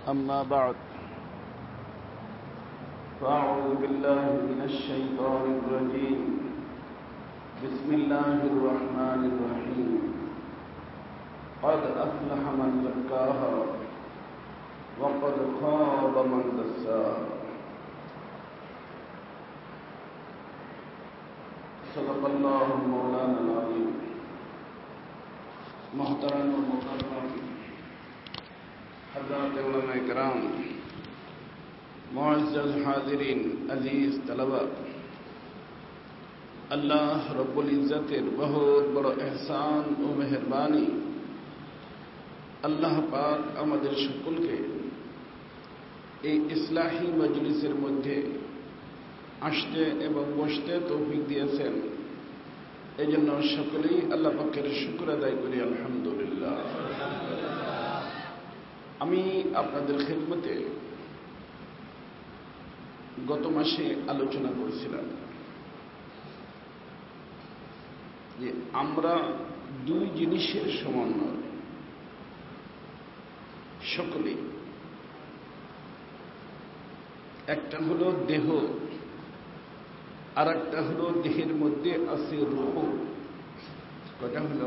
أما بعد فأعوذ بالله من الشيطان الرجيم بسم الله الرحمن الرحيم قد أفلح من زكاها وقد خاب من دساها صدق الله مولانا العظيم محترم و مکرم حضرات علماء کرام معزز حاضرین عزیز طلبہ আল্লাহ রব্বুল ইজ্জতের বহুত বড় ইহসান ও মেহেরবানি আল্লাহ পাক আমাদের সকলকে এই ইসলাহি মজলিসের মধ্যে আসতে এবং বসতে তৌফিক দিয়েছেন। এই জন্য সকলেই আল্লাহ পাকের শুকর আদায় করি আলহামদুলিল্লাহ। আমি আপনাদের খেদমতে গত মাসে আলোচনা করেছিলাম যে আমরা দুই জিনিসের সমন্বয় সকলে, একটা হলো দেহ আর একটা হলো দেহের মধ্যে আছে রূহ। কটা হলো?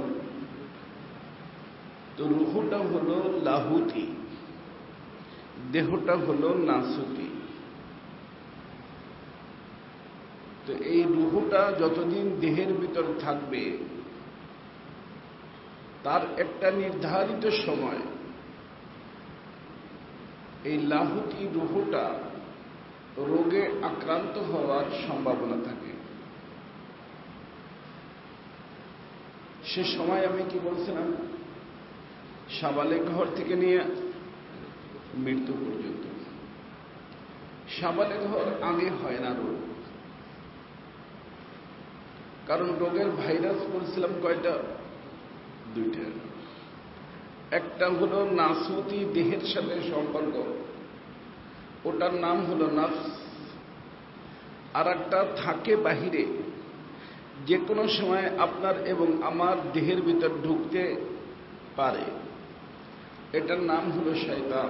তো রূহটা হলো লাহুতি, দেহটা হলো নাসুতি। তো এই রূহটা যতদিন দেহের ভিতর থাকবে তার একটা নির্ধারিত সময় এই লাহুতি রূহটা রোগে আক্রান্ত হওয়ার সম্ভাবনা থাকে। সে সময় আমি কি বলছিলাম, সাবালে ঘর থেকে নিয়ে মৃত্যু পর্যন্ত। সাবালে ঘর আগে হয় না রোগ, কারণ রোগের ভাইরাস বলছিলাম কয়টা? দুইটা। একটা হলো নাসুতি, দেহের সাথে সম্পর্ক, ওটার নাম হলো নফস। আর একটা থাকে বাহিরে, যে কোনো সময় আপনার এবং আমার দেহের ভিতর ঢুকতে পারে, এটার নাম হলো শয়তান।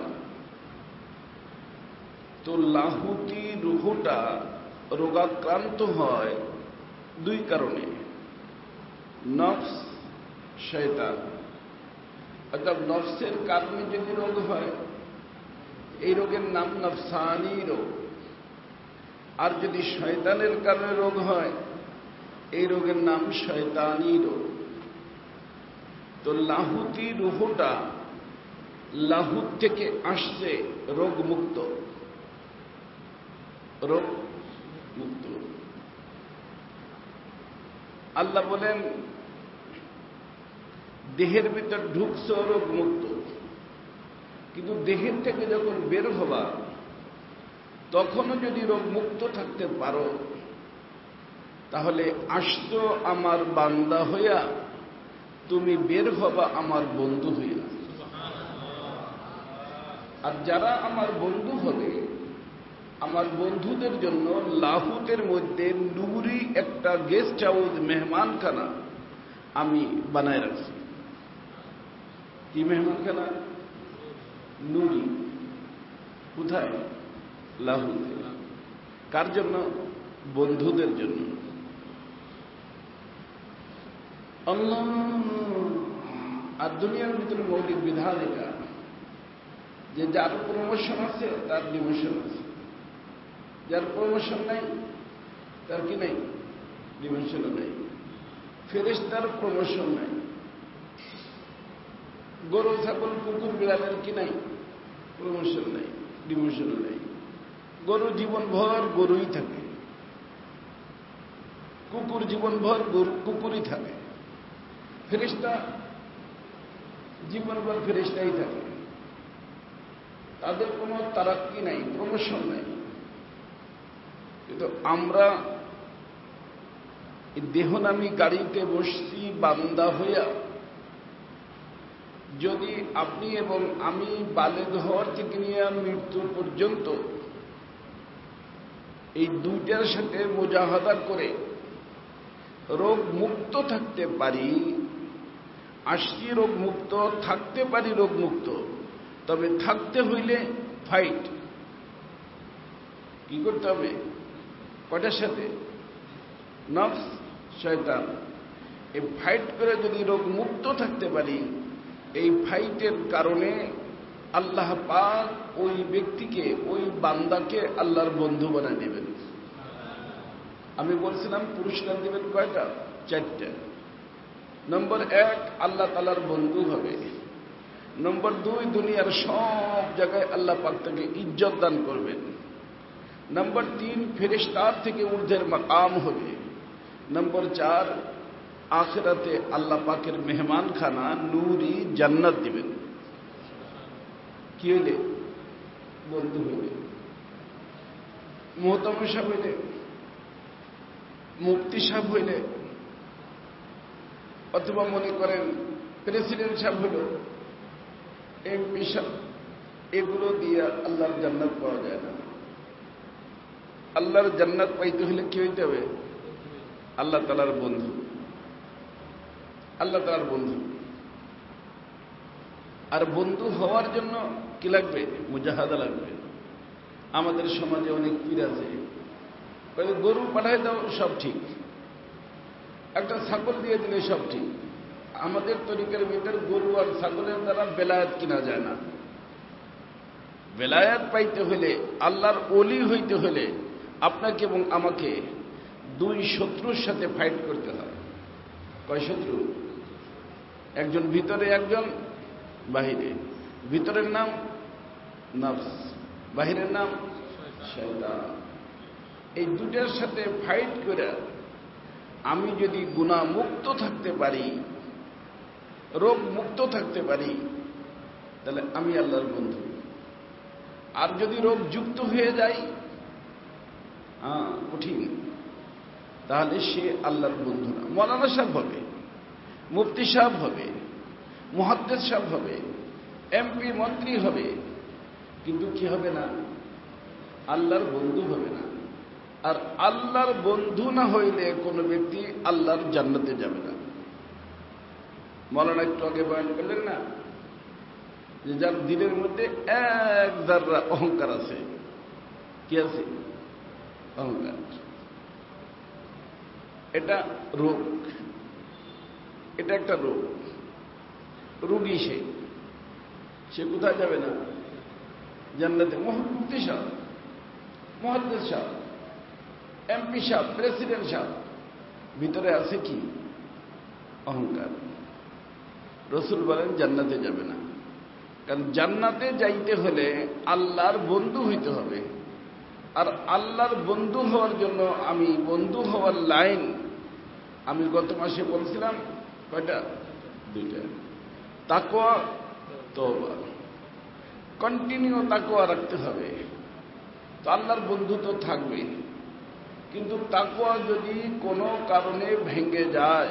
তো লাহুতি রূহটা রোগাক্রান্ত হয় দুই কারণে, নফস, শয়তান। অর্থাৎ নফসের কারণে যদি রোগ হয়, এই রোগের নাম নফসানি রোগ। আর যদি শয়তানের কারণে রোগ হয়, এই রোগের নাম শয়তানি রোগ। তো লাহুতি রূহটা লাহুত থেকে আসছে রোগ মুক্ত, রোগ মুক্ত। আল্লাহ বলেন দেহের ভিতর ঢুকছ রোগ মুক্ত, কিন্তু দেহের থেকে যখন বের হবা তখনও যদি রোগ মুক্ত থাকতে পারো, তাহলে আসতো আমার বান্দা হইয়া, তুমি বের হবা আমার বন্ধু হইয়া। আর যারা আমার বন্ধু হবে, আমার বন্ধুদের জন্য লাহুতের মধ্যে নুরি একটা গেস্ট হাউস, মেহমানখানা আমি বানায় রাখছি। কি মেহমানখানা? নুরি। কোথায়? লাহুতে। কার জন্য? বন্ধুদের জন্য। আল্লাহ। আর দুনিয়ার ভিতরে মৌলিক বিধান এটা যে যার প্রমোশন আছে তার ডিমোশন আছে, যার প্রমোশন নাই তার কি নাই? ডিমোশনও নাই। ফেরেশতার প্রমোশন নাই। গরু, ছাগল, কুকুর, বিড়ালের কি নাই? প্রমোশন নাই, ডিমোশনও নাই। গরু জীবনভর গরুই থাকে, কুকুর জীবনভর কুকুরই থাকে, ফেরেশতা জীবনভর ফেরেশতাই থাকে। তাদের কোনো তারাক্কি নাই, প্রমোশন নাই। কিন্তু আমরা দেহনামী গাড়িতে বসছি বান্দা হইয়া। যদি আপনি এবং আমি বালেগ হওয়ার থেকে নিয়ে মৃত্যু পর্যন্ত এই দুইটার সাথে মুজাহাদা করে রোগ মুক্ত থাকতে পারি, আসছি রোগ মুক্ত, থাকতে পারি রোগ মুক্ত, তবে থাকতে হইলে ফাইট কি করতে হবে? কয়টার সাথে? নফস, শয়তান। এই ফাইট করে যদি রোগ মুক্ত থাকতে পারি, এই ফাইটের কারণে আল্লাহ পাক ওই ব্যক্তিকে, ওই বান্দাকে আল্লাহর বন্ধু বানায় দিবেন। আমি বলছিলাম পুরস্কার দিবেন কয়টা? 4টা। নম্বর 1, আল্লাহ তাআলার বন্ধু হবে। নম্বর 2, দুনিয়ার সব জায়গায় আল্লাহ পাক তাকে ইজ্জত দান করবেন। নম্বর 3, ফেরেশতার থেকে ঊর্ধ্বের মাকাম হবে। নম্বর 4, আখিরাতে আল্লাহ পাকের মেহমানখানা নূরি জান্নাত দিবেন। কি হইলে? বন্ধু হইলে। মুহতামিম সাহেব হইলে, মুফতি সাহেব হইলে, অথবা মনে করেন প্রেসিডেন্ট সাহেব হইল, এমপি সাহেব, এগুলো দিয়ে আল্লাহর জান্নাত পাওয়া যায় না। আল্লাহর জান্নাত পাইতে হলে কি হইতে হবে? আল্লাহ তাআলার বন্ধু। আল্লাহ তাআলার বন্ধু। আর বন্ধু হওয়ার জন্য কি লাগবে? মুজাহাদা লাগবে। আমাদের সমাজে অনেক পীর আছে, গরু পাঠায় দাও সব ঠিক, একটা ছাগল দিয়ে দিলে সব ঠিক। আমাদের তরিকার ভিতর গরু আর ছাগলের দ্বারা বেলায়েত কিনা যায় না। বেলায়েত পাইতে হলে, আল্লাহর ওলি হইতে হলে আপনাকে এবং আমাকে 2 শত্রুর সাথে ফাইট করতে হয়। কয় শত্রু? একজন ভিতরে, একজন বাহিরে। ভিতরের নাম নফস, বাহিরের নাম শয়তান। এই দুটার সাথে ফাইট করে আমি যদি গুনাহ মুক্ত থাকতে পারি, রোগ মুক্ত থাকতে পারি, তাহলে আমি আল্লাহর বন্ধু। আর যদি রোগ যুক্ত হয়ে যায়, কঠিন, তাহলে সে আল্লাহর বন্ধু না। মৌলানা সাহেব হবে, মুফতি সাহেব হবে, মুহাদ্দিস সাহেব হবে, এমপি মন্ত্রী হবে, কিন্তু কি হবে না? আল্লাহর বন্ধু হবে না। আর আল্লাহর বন্ধু না হইলে কোনো ব্যক্তি আল্লাহর জান্নাতে যাবে না। মৌলানা একটু আগে বয়ান করলেন না যে যার দিলের মধ্যে 1 যাররা অহংকার আছে। কি আছে? অহংকার। এটা রোগ, এটা একটা রোগ। রোগী সে কোথায় যাবে না? জান্নাতে। মুফতি সাহেব, মুহাদ্দিস সাহেব, এমপি সাহেব, প্রেসিডেন্ট সাহেব, ভিতরে আছে কি? অহংকার। রাসূল বলেন জান্নাতে যাবে না। কারণ জান্নাতে যাইতে হলে আল্লাহর বন্ধু হইতে হবে। আর আল্লাহর বন্ধু হওয়ার জন্য আমি বন্ধু হওয়ার লাইন আমি গত মাসে বলছিলাম কয়টা? 2টা। তাকওয়া, তওবা। কন্টিনিউ তাকওয়া রাখতে হবে। তো আল্লাহর বন্ধু তো থাকবে, কিন্তু তাকওয়া যদি কোনো কারণে ভেঙে যায়,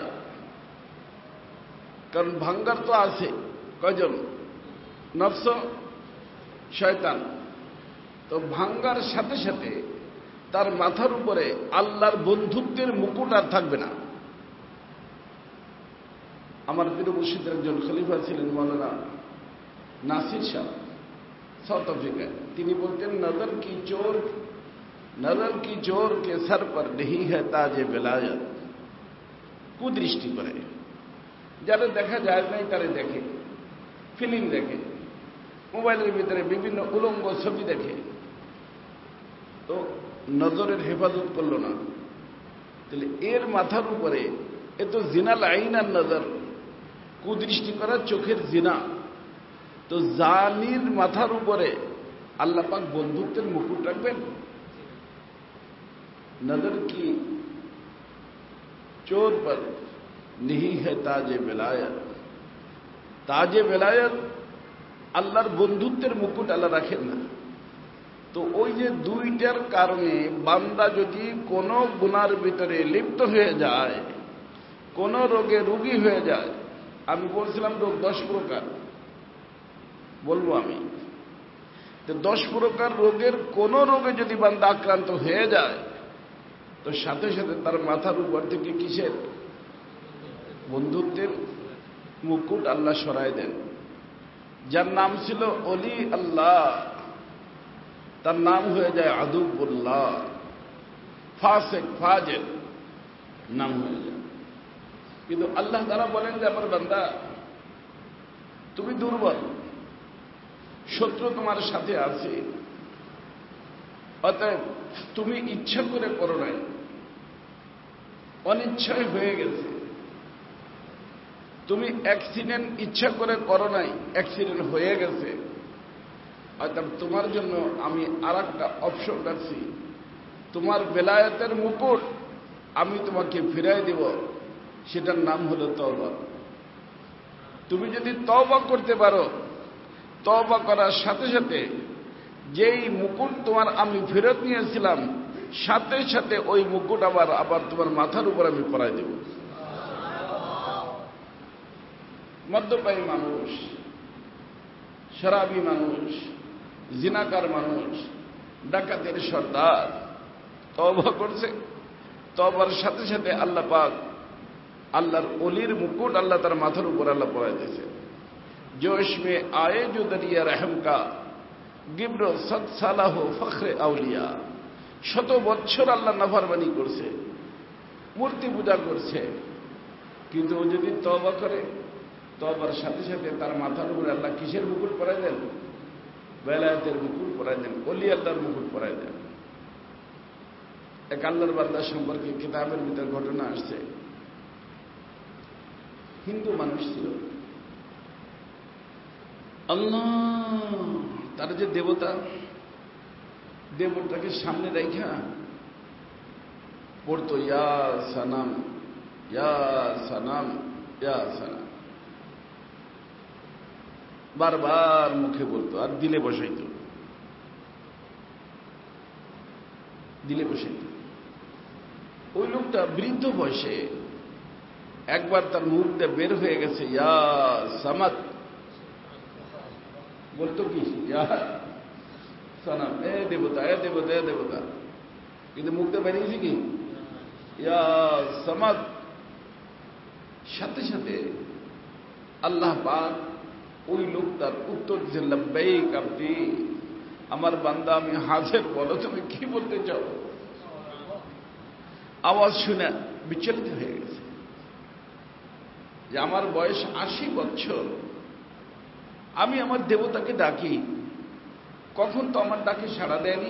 কারণ ভাঙ্গার তো আছে কয়জন? নফস, শয়তান। তো ভাঙ্গার সাথে সাথে তার মাথার উপরে আল্লাহর বন্ধুত্বের মুকুট আর থাকবে না। আমার পীর মুর্শিদের একজন খলিফা ছিলেন মৌলানা নাসির সাহেব, সাউথ আফ্রিকায়। তিনি বলতেন, নজর কি চোর কে সর পর নেহি হ্যায় তাজে বেলায়ত। কুদৃষ্টি করে, যারা দেখা যায় নাই তারা দেখে, ফিল্ম দেখে, মোবাইলের ভিতরে বিভিন্ন উলঙ্গ ছবি দেখে, তো নজরের হেফাজত করলো না। তাহলে এর মাথার উপরে এ তো জিনাল আইন আর নজর, কুদৃষ্টি করা চোখের জিনা। তো জানির মাথার উপরে আল্লাহ পাক বন্ধুত্বের মুকুট রাখবেন? নজর কি চোর পর নেহি হ্যায় তাজে বেলায়ত। তাজে বেলায়ত, আল্লাহর বন্ধুত্বের মুকুট আল্লাহ রাখেন না। তো ওই যে 2টার কারণে বান্দা যদি কোনো গুনার ভিতরে লিপ্ত হয়ে যায়, কোনো রোগে রোগী হয়ে যায়, আমি বলছিলাম রোগ 10 প্রকার, বলবো আমি। তো 10 প্রকার রোগের কোন রোগে যদি বান্দা আক্রান্ত হয়ে যায়, তো সাথে সাথে তার মাথার উপর থেকে কিসের? বন্ধুত্বের মুকুট আল্লাহ সরায় দেন। যার নাম ছিল অলি আল্লাহ, তার নাম হয়ে যায় আদুবুল্লাহ, ফাসিক ফাজির নাম হয়ে যায়। কিন্তু আল্লাহ তাআলা বলেন যে আমার বান্দা তুমি দুর্বল, শত্রু তোমার সাথে আছে, অতএব তুমি ইচ্ছা করে করো নাই, অনিচ্ছায় হয়ে গেছে। তুমি অ্যাক্সিডেন্ট ইচ্ছা করে করো নাই, অ্যাক্সিডেন্ট হয়ে গেছে। অর্থাৎ তোমার জন্য আমি আর একটা অপশন রাখছি, তোমার বেলায়েতের মুকুট আমি তোমাকে ফিরাই দেব, সেটার নাম হলো তওবা। তুমি যদি তওবা করতে পারো, তওবা করার সাথে সাথে যেই মুকুট তোমার আমি ফেরত নিয়েছিলাম, সাথে সাথে ওই মুকুট আবার তোমার মাথার উপর আমি পরাই দেব। মদ্যপায়ী মানুষ, শরাবী মানুষ, জিনাকার মানুষ, ডাকাতের সর্দার তওবা করছে, তওবার সাথে সাথে আল্লাহ পাক আল্লাহর অলির মুকুট আল্লাহ তার মাথার উপর আল্লাহ পরাই দিয়েছে। जोश में आए जो दरिया रहम का गिब्र सद साला हो फख्रे আউলিয়া। 100 বছর আল্লাহ নাফরমানি করছে, মূর্তি পূজা করছে, কিন্তু ও যদি তওবা করে, তওবার সাথে সাথে তার মাথার উপরে আল্লাহ কিসের মুকুট পরাই দেন? বেলায়েতের মুকুট পরাই দেন, অলি আল্লাহর মুকুট পরাই দেন। এক আল্লাহর বান্দা সম্পর্কে কিতাবের ভিতর ঘটনা আসছে। হিন্দু মানুষ ছিল, আল্লাহ তার যে দেবতা, দেবতাকে সামনে রাইখা পড়তো ইয়া সানাম ইয়া সানাম ইয়া সানাম, বারবার মুখে বলতো আর দিলে বসাইত, দিলে বসাইত। ওই লোকটা বৃদ্ধ বয়সে একবার তার মুখ দিয়ে বের হয়ে গেছে ইয়া সামাদ, বলতো কি ইয়া সানাম, এ দেবতা এ দেবতা এ দেবতা, কিন্তু মুখটা বেরিয়েছে কি ইয়া সামাদ। সাথে সাথে আল্লাহ পাক ওই লোকটার উত্তর দিয়েছে লব্বাইক আবদি, আমার বান্দা আমি হাজির, বলো তুমি কি বলতে চাও। আওয়াজ শুনে বিচলিত হয়ে গেছে যে আমার বয়স 80 বছর, আমি আমার দেবতাকে ডাকি, কখন তো আমার ডাকে সাড়া দেয়নি।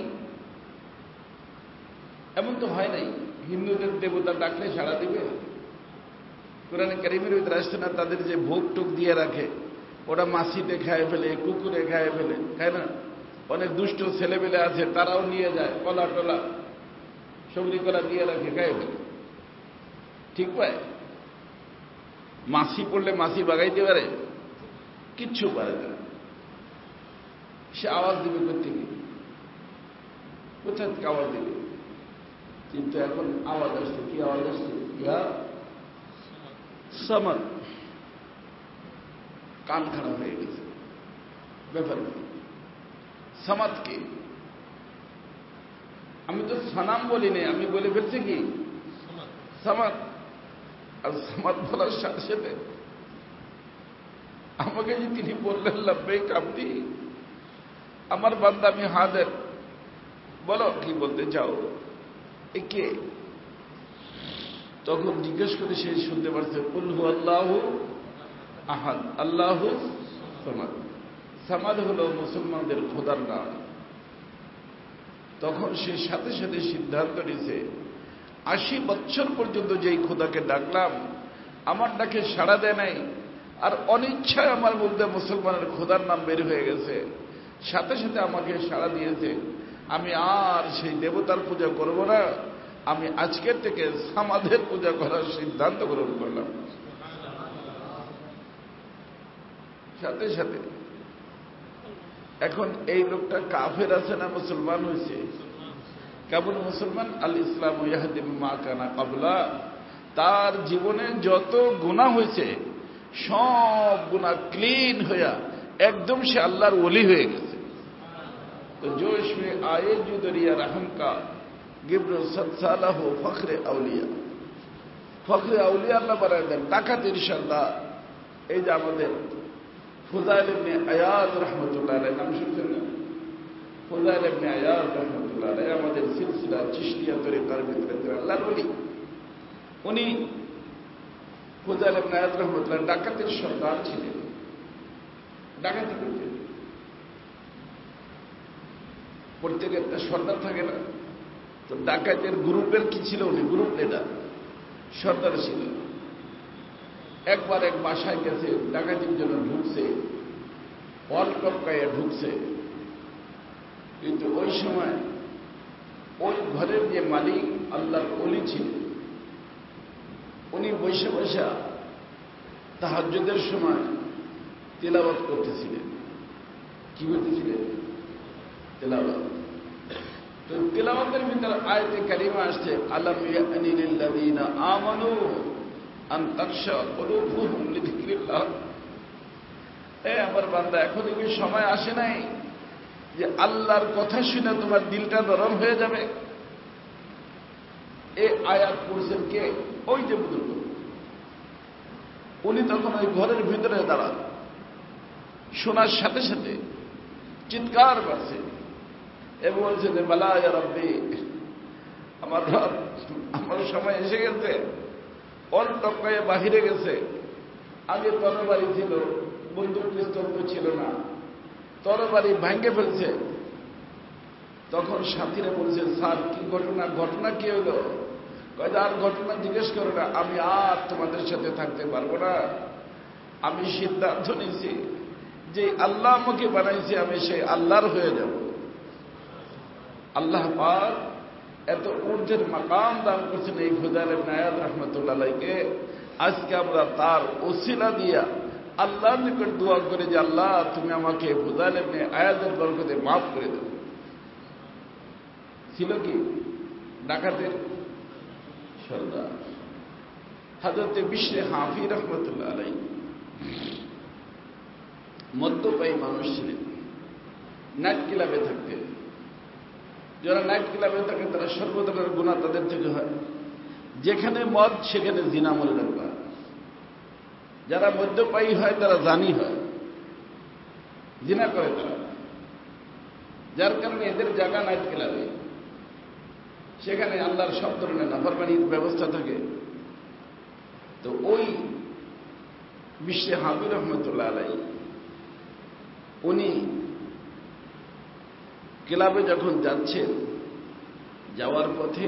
এমন তো হয় নাই হিন্দুদের দেবতা ডাকলে সাড়া দিবে। কোরআনে কারীমের ভিতরে আসছে না, তাদের যে ভোগ টোক দিয়ে রাখে ওটা মাছিতে খায় ফেলে, কুকুরে খায় ফেলে, খায় না? অনেক দুষ্ট ছেলেবেলে আছে, তারাও নিয়ে যায়, কলা টলা সবজি কলা দিয়ে রাখে, খায় ফেলে। ঠিক পায়? মাছি পড়লে মাছি বাগাইতে পারে? কিচ্ছু পারে না। সে আওয়াজ দিবে কোথেকে? কোথা থেকে আওয়াজ দিবে? কিন্তু এখন আওয়াজ আসছে, কি আওয়াজ আসছে? ইয়া সামাদ। কান খারাপ হয়ে গেছে, ব্যাপার কি? সামাদ কি? আমি তো সানাম বলি নাই, আমি বলে ফেলছি কি সামাদ। আর সামাদ বলার সাথে সাথে আমাকে যে তিনি বললেন লব্বাইক আবদি, আমার বান্দা আমি হাজির, বলো কি বলতে চাও। এ কে? তখন জিজ্ঞেস করে সে শুনতে পারছে কুল হু আল্লাহু আহাদ আল্লাহু সামাদ। সামাদ হলো মুসলমানদের খোদার নাম। তখন সে সাথে সাথে সিদ্ধান্ত নিয়েছে 80 বছর পর্যন্ত যেই খোদাকে ডাকলাম আমার ডাকে সাড়া দেয় নাই, আর অনিচ্ছায় আমার মধ্যে মুসলমানের খোদার নাম বের হয়ে গেছে, সাথে সাথে আমাকে সাড়া দিয়েছে। আমি আর সেই দেবতার পূজা করব না, আমি আজকের থেকে সামাদের পূজা করার সিদ্ধান্ত গ্রহণ করলাম। সাথে সাথে এখন এই লোকটা কাফের আছে না মুসলমান হয়েছে? কেবল মুসলমান। আল ইসলাম ইয়াহদি মা কানা ক্বাবলা। তার জীবনে যত গুনাহ হয়েছে সব গুনাহ ক্লিন হইয়া একদম সে আল্লাহর ওলি হয়ে গেছে। তো जोश में आए जो दरिया रहम का गिब्र सद साला हो फख्रे আউলিয়া। ফখরে আউলিয়া আল্লাহ বানায় দেন, ডাকাতের সর্দার। এই যে আমাদের ফুদাইল ইবনে আয়াদ রাহমাতুল্লাহ আলাইহি নাম শুনছেন না? ফুদাইল ইবনে আয়াদ রাহমাতুল্লাহ আলাইহি আমাদের সিলসিলা চিশতিয়া তরিকার ভিতরে আল্লাহর ওলি। উনি ফুদাইল ইবনে আয়াদ রাহমাতুল্লাহ ডাকাতের সর্দার ছিলেন, ডাকাতি করতেন। প্রত্যেকের একটা সর্দার থাকে না, তো ডাকাতের গ্রুপের কি ছিল, উনি গ্রুপ লিডার, সর্দার ছিল। একবার এক বাসায় গেছে, ডাকাতির জন্য ঢুকছে, অল টপকাইয়া ঢুকছে। কিন্তু ওই সময় ওই ঘরের যে মালিক আল্লাহর ওলি ছিল, উনি বৈশা বৈশা তাহাজ্জুদের সময় তিলাওয়াত করতেছিলেন। কি করতেছিলেন? তিলাওয়াত। তো তিলাওয়াতের ভিতরে আয়াতে কারিমা আসছে, আলাম ইয়ানি লিল্লাযীনা আমানু আন তাখশা কুলুবুহুম লিযিকরিল্লাহ। আমার বান্দা, এখনো কি সময় আসে নাই যে আল্লাহর কথা শুনে তোমার দিলটা নরম হয়ে যাবে? এই আয়াত পড়ছেন কে? ওই যে বুজুর্গ। উনি তখন ওই ঘরের ভিতরে দাঁড়ান, শোনার সাথে সাথে চিৎকার করছে এবং বলছে যে বালা ইয়া রাব্বি, আমার রব, আমার সময় এসে গেছে। অল টপকায়ে বাহিরে গেছে। আগে তরবারি ছিল, বন্দুক পিস্তল তো ছিল না, তরবারি ভাঙ্গে ফেলছে। তখন সাথীরা বলছে, স্যার কি ঘটনা, ঘটনা কি হলো? কয় আর ঘটনা জিজ্ঞেস করো না, আমি আর তোমাদের সাথে থাকতে পারবো না। আমি সিদ্ধান্ত নিয়েছি যে আল্লাহ আমাকে বানাইছে, আমি সেই আল্লাহর হয়ে যাব। আল্লাহ পাক এত ঊর্ধ্বের মাকাম দান করছেন এই ফুদাইল ইবনে আয়াদ রাহমাতুল্লাহ আলাইহিকে। আজকে আমরা তার ওসিলা দিয়া আল্লাহর নিকট দোয়া করে যে আল্লাহ তুমি আমাকে ফুদাইল ইবনে আয়াদের বরকতে মাফ করে দেবে। ছিল কি ডাকাতের সর্দার হযরত বিশরে হাফি রাহমাতুল্লাহ আলাইহি মদ্যপায়ী মানুষ ছিলেন, নাইট ক্লাবে থাকতেন। যারা নাইট ক্লাবে থাকে তারা সর্বধরনের গুনাহ তাদের থেকে হয়। যেখানে মদ সেখানে জিনা মনে রাখবা। যারা মদ্যপায়ী হয় তারা জানি হয়, জিনা করে তারা। যার কারণে এদের জায়গা নাইট ক্লাবে, সেখানে আল্লাহর সব ধরনের নাফরমানির ব্যবস্থা থাকে। তো ওই বিশরে হাফি রহমতুল্লাহ আলাইহি উনি ক্লাবে যখন যাচ্ছেন, যাওয়ার পথে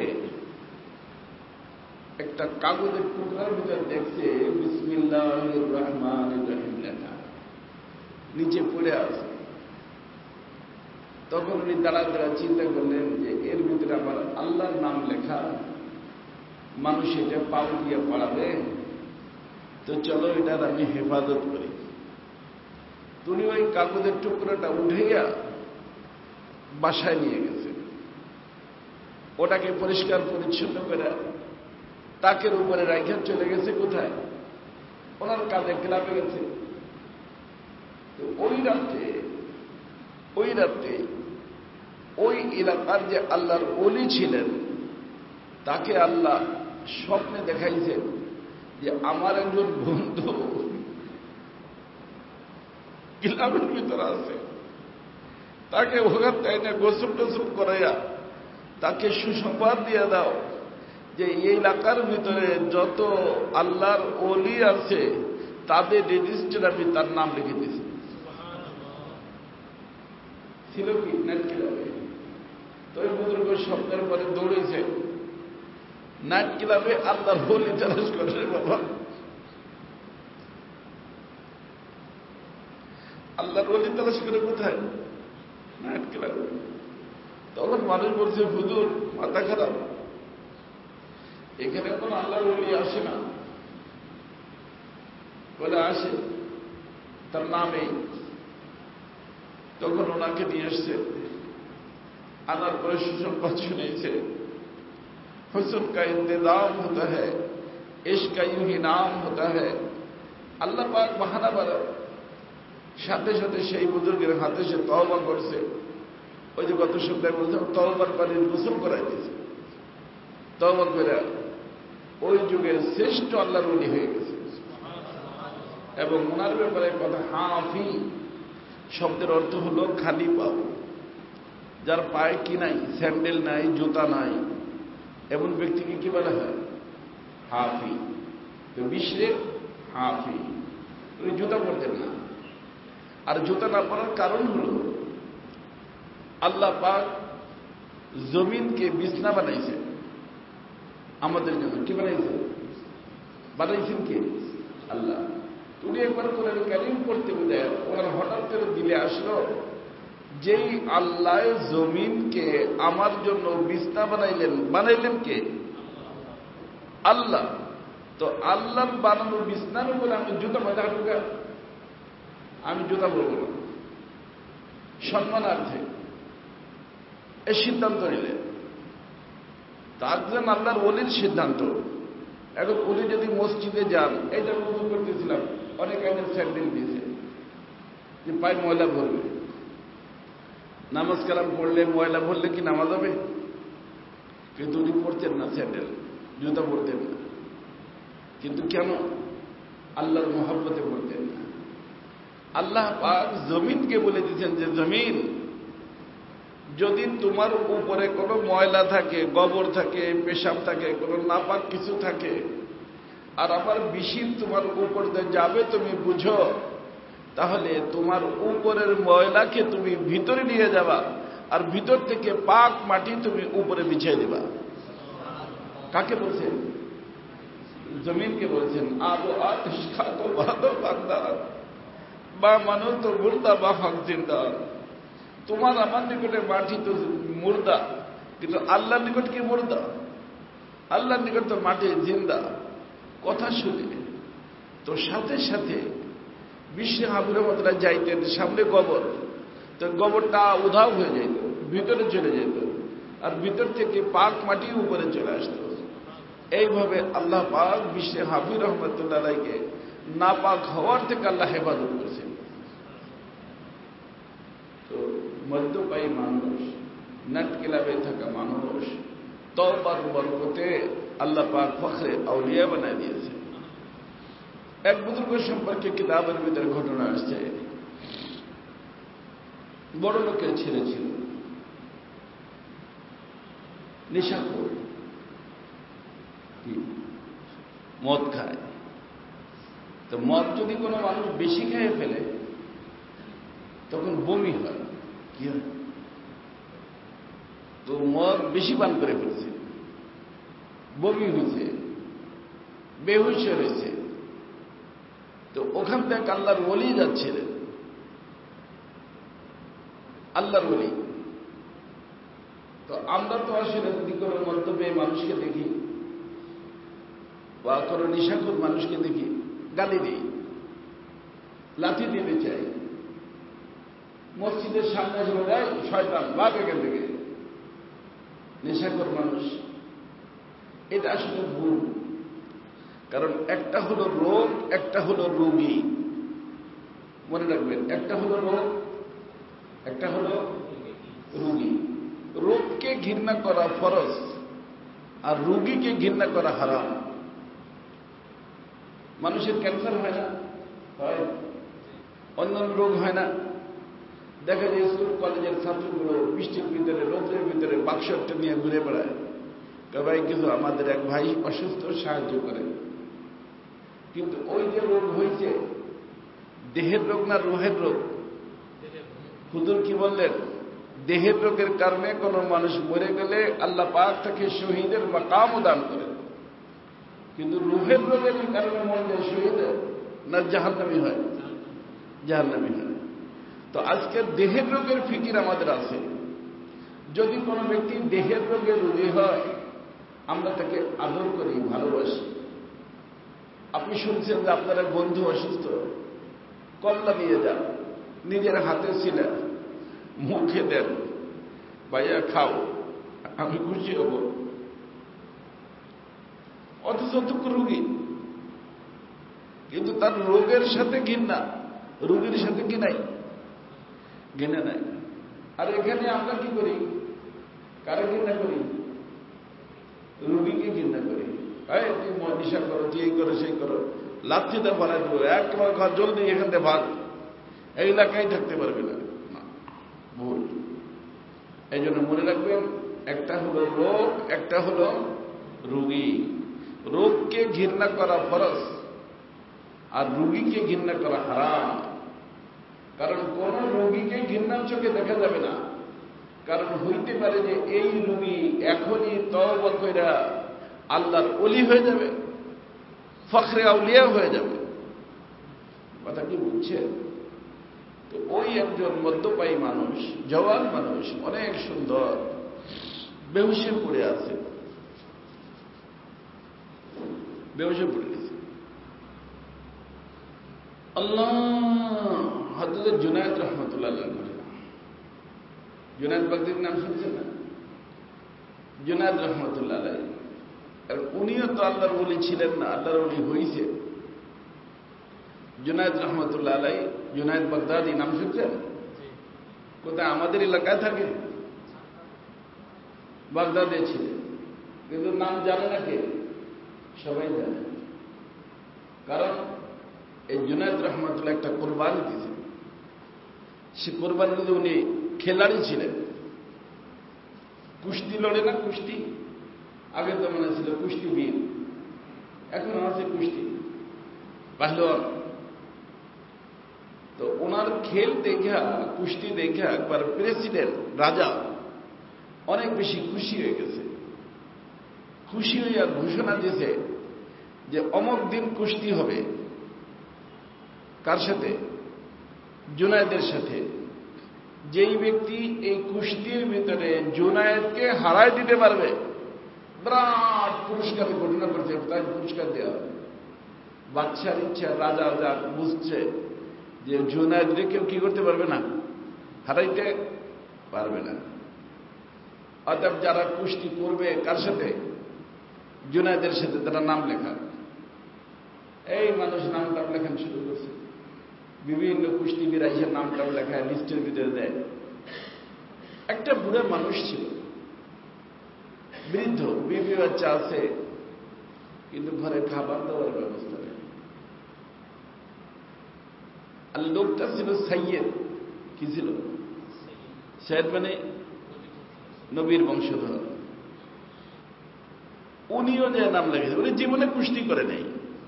একটা কাগজের টুকরার ভিতর দেখছে বিসমিল্লাহির রহমানির রহিম লেখা, নিচে পড়ে আছে। তখন উনি দাঁড়া দাঁড়া চিন্তা করলেন যে এর ভিতরে আমার আল্লাহর নাম লেখা, মানুষ এটা পাও দিয়ে পড়াবে, তো চলো এটার আমি হেফাজত করি। তুমি ওই কাগজের টুকরোটা উঠাইয়া বাসায় নিয়ে গেছে, ওটাকে পরিষ্কার পরিচ্ছন্ন করে তাকের উপরে রাইখা চলে গেছে। কোথায়? ওনার কাজে ক্লাবে গেছে। তো ওই রাত্রে ওই এলাকার যে আল্লাহর ওলি ছিলেন, তাকে আল্লাহ স্বপ্নে দেখাইছেন যে আমার একজন বন্ধু ক্লাবের ভিতরে আছে, তাকে ওখান তাই না গোসল টোসল করাইয়া তাকে সুসংবাদ দিয়ে দাও যে এই এলাকার ভিতরে যত আল্লাহর ওলি আছে তাদের রেজিস্টার আমি তার নাম লিখে দিয়েছি। ছিল কি নাইট ক্লাবে? তো ওই বুজুর্গ স্বপ্নের পরে দৌড়েছে নাইট ক্লাবে আল্লাহর ওলি তালাশ করে। বাবা, আল্লাহর ওলি তালাশ করে কোথায়? নাইট ক্লাবে। তখন মানুষ বলছে, হুজুর মাথা খারাপ, এখানে কোন আল্লাহর ওলি আসে না। বলে আসে, তার নাম এই। তখন ওনাকে নিয়ে আসছে, আনার পরে সুসংবাদ শুনেছে, हुस्न का इंतजाम होता है, इश्क का यूं ही नाम होता है। আল্লাহ পাক বাহানা বাড়ায়। সাথে সাথে সেই বুজুর্গের হাতে সে তওবা করছে। ওই যে গত সপ্তাহে বলছে তওবার পানির গোসল করাই দিয়েছে। তওবা করে ওই যুগের শ্রেষ্ঠ আল্লাহর ওলি হয়ে গেছে। এবং ওনার ব্যাপারে কথা হাফি শব্দের অর্থ হলো খালি পাও, যার পায়ে কি নাই, স্যান্ডেল নাই, জুতা নাই, এমন ব্যক্তিকে কি বলা হয়? হাফি। তো বিশ্বে হাফি, উনি জুতা পরতেন না। আর জুতা না পরার কারণ হল আল্লাহ পাক জমিনকে বিছনা বানাইছে আমাদের জন্য। কি বানাইছে? বানাইছেন কে? আল্লাহ। উনি একবার কোরআন কারীম পড়তে দেয়, ওনার হঠাৎ করে দিলে আসলো, যেই আল্লাহ জমিনকে আমার জন্য বিছনা বানাইলেন কে? আল্লাহ। তো আল্লাহ বানানো বিছনার উপরে আমি জুতা মাথা ঢুকা, আমি জুতা পরব না সম্মানার্থে এই সিদ্ধান্ত নিলেন। তাকজন আল্লাহর ওলির সিদ্ধান্ত। এখন উনি যদি মসজিদে যান, এইটা উজু করতেছিলাম, অনেক আইনের স্যান্ডেল দিয়েছে যে পায়ে ময়লা ভরবে, নামাজ কালাম পড়লে ময়লা ভরলে কি নামাজ হবে? কিন্তু উনি পড়তেন না স্যান্ডেল, জুতা পড়তেন না। কিন্তু কেন? আল্লাহর মহব্বতে পড়তেন না। আল্লাহ পাক জমিনকে বলে দিয়েছেন যে জমিন, যদি তোমার উপরে কোনো ময়লা থাকে, গোবর থাকে, পেশাব থাকে, কোনো নাপাক কিছু থাকে, আর আমার বিশির তোমার উপর দিয়ে যাবে, তুমি বুঝো, তাহলে তোমার উপরের ময়লাকে তুমি ভিতরে নিয়ে যাবা, আর ভিতর থেকে পাক মাটি তুমি উপরে বিছিয়ে দিবা। কাকে বলছেন? জমিনকে বলছেন। আবু আতিশ খাতো বাদো বান্দা বা মানুষ তো মুর্দা বা হক জিন্দা। তোমার আমার নিকটে মাটি তো মুর্দা, কিন্তু আল্লাহর নিকট কি মুর্দা? আল্লাহর নিকট তো মাটি জিন্দা। কথা শুনে তো সাথে সাথে বিশ্বে হাবুরের মতরা যাইতেন, সামনে গোবর, তো গোবরটা উধাও হয়ে যেত, ভিতরে চলে যেত, আর ভিতর থেকে পাক মাটি উপরে চলে আসতো। এইভাবে আল্লাহ পাক বিশ্বে হাবিব রহমতুল্লাহ আলাইকে নাপাক হওয়ার থেকে আল্লাহ হেফাজত করছেন। তো মধ্যপায়ী মানুষ, নাট ক্লাবে থাকা মানুষ তওবার বরকতে আল্লাহ পাক ফখরে আউলিয়া বানায় দিয়েছে। এক বুজুর্গের সম্পর্কে কিতাবের ভিতরে ঘটনা আসছে। বড় লোকের ছেলে ছিল, নেশাখোর, মদ খায়। তো মদ যদি কোনো মানুষ বেশি খেয়ে ফেলে তখন বমি হয়। কি হয়? তো মদ বেশি পান করে ফেলছে, বমি হয়েছে, বেহুশ হয়েছে। তো ওখান থেকে আল্লাহর ওলি যাচ্ছিলেন, আল্লাহর ওলি। তো আমরা তো আসলে যদি কোনো মন্তব্যে মানুষকে দেখি বা কোনো নেশাখোর মানুষকে দেখি, গালি দিই, লাঠি দিতে চাই, মসজিদের সামনে এসে বলে শয়তান ভাগ এখান থেকে, নেশাখোর মানুষ। এটা আসলে ভুল। কারণ একটা হলো রোগ, একটা হলো রোগী। মনে রাখবেন, একটা হলো রোগ, একটা হলো রোগী। রোগকে ঘৃণা করা ফরজ, আর রোগীকে ঘৃণা করা হারাম। মানুষের ক্যান্সার হয় না? হয়। অন্যান্য রোগ হয় না? দেখা যায় স্কুল কলেজের ছাত্রগুলো বৃষ্টির ভিতরে, রোদের ভিতরে বাক্সটা নিয়ে ঘুরে বেড়ায়, ভাই কিছু আমাদের এক ভাই অসুস্থ, সাহায্য করে। কিন্তু ওই যে রোগ হয়েছে, দেহের রোগ না রুহের রোগ? হুজুর কি বললেন? দেহের রোগের কারণে কোন মানুষ মরে গেলে আল্লাহ পাক তাকে শহীদের মাকামও দান করেন, কিন্তু রুহের রোগের কারণে মরে যায় শহীদ না জাহান্নামী হয়? জাহান্নামী হয়। তো আজকের দেহের রোগের ফিকির আমাদের আছে। যদি কোনো ব্যক্তি দেহের রোগে রোগী হয়, আমরা তাকে আদর করি, ভালোবাসি। আপনি শুনছেন যে আপনার এক বন্ধু অসুস্থ, কল্লা নিয়ে যান, নিজের হাতে ছিলেন, মুখে দেন, ভাইয়া খাও, আমি খুশি হব। অথচ দুঃখ রোগী, কিন্তু তার রোগের সাথে ঘৃণা, রোগীর সাথে কি নাই? ঘৃণা নাই। আর এখানে আমরা কি করি? কারে ঘৃণা করি? রোগীকে ঘৃণা করি। তুই নেশা করো, তুই এই করো, সেই করো। লাঠিতে ফেলাই দেবো, একবার ঘর জলদি এখান থেকে ভাগ, এই এলাকায় থাকতে পারবে না। ভুল। এই জন্য মনে রাখবেন, একটা হলো রোগ, একটা হলো রোগী। রোগকে ঘৃণা করা ফরজ, আর রোগীকে ঘৃণা করা হারাম। কারণ কোন রোগীকে ঘৃণার চোখে দেখা যাবে না, কারণ হইতে পারে যে এই রোগী এখনই তওবা কইরা আল্লাহর ওলি হয়ে যাবে, ফখরে আউলিয়া হয়ে যাবে। কথা কি বুঝছেন? তো ওই একজন মদ্যপায়ী মানুষ, জওয়ান মানুষ, অনেক সুন্দর, বেহুশে পড়ে আছে, বেহুশে পড়ে গেছে। আল্লাহ, হযরত জুনায়েদ রাহমাতুল্লাহ আলাইহি, জুনায়েদ বাগদাদীর নাম শুনছেন না? জুনায়েদ রাহমাতুল্লাহ আলাইহি, আর উনিও তো আল্লাহর ওলি ছিলেন না, আল্লাহর ওলি হইছে। জুনায়েদ রাহমাতুল্লাহ আলাইহি, জুনায়েদ বাগদাদী নাম শুনছেন? কোথায়? আমাদের এলাকায় থাকে, বাগদাদে ছিলেন, কিন্তু নাম জানে না কে? সবাই জানে। কারণ এই জুনায়েদ রাহমাতুল্লাহ একটা কোরবানি দিয়েছে, সে কোরবানিতে উনি খেলাড়ি ছিলেন। কুস্তি লড়ে না, কুস্তি আগে তো মনে ছিল কুস্তিবীর, এখন আছে কুস্তি পাহলওয়ান। তো ওনার খেল দেখা, কুস্তি দেখা একবার প্রেসিডেন্ট, রাজা অনেক বেশি খুশি হয়ে গেছে। খুশি হইয়া ঘোষণা দিয়েছে যে অমুক দিন কুস্তি হবে। কার সাথে? জুনায়েদের সাথে। যেই ব্যক্তি এই কুস্তির ভিতরে জুনায়েদকে হারায় দিতে পারবে, বিরাট পুরস্কার ঘোষণা করছে, তাই পুরস্কার দেওয়া হবে। বাদশার ইচ্ছা, রাজা যা বুঝছে যে জুনায়েদকে কেউ কি করতে পারবে না, হারাইতে পারবে না। অর্থাৎ যারা কুস্তি করবে কার সাথে? জুনায়েদের সাথে, তারা নাম লেখা। এই মানুষ নামটা লেখান শুরু করছে, বিভিন্ন কুস্তিবির এসে নামটা লেখায়, লিস্টের ভিতরে দেয়। একটা বুড়া মানুষ ছিল, বৃদ্ধ, বিবি বাচ্চা আছে, কিন্তু ঘরে খাবার দাবার ব্যবস্থা নেই। আর লোকটা ছিল সাইয়েদ। কি ছিল? সাইয়েদ মানে নবীর বংশধর। উনিও যে নাম লেগেছে, উনি জীবনে কুস্তি করে নেই,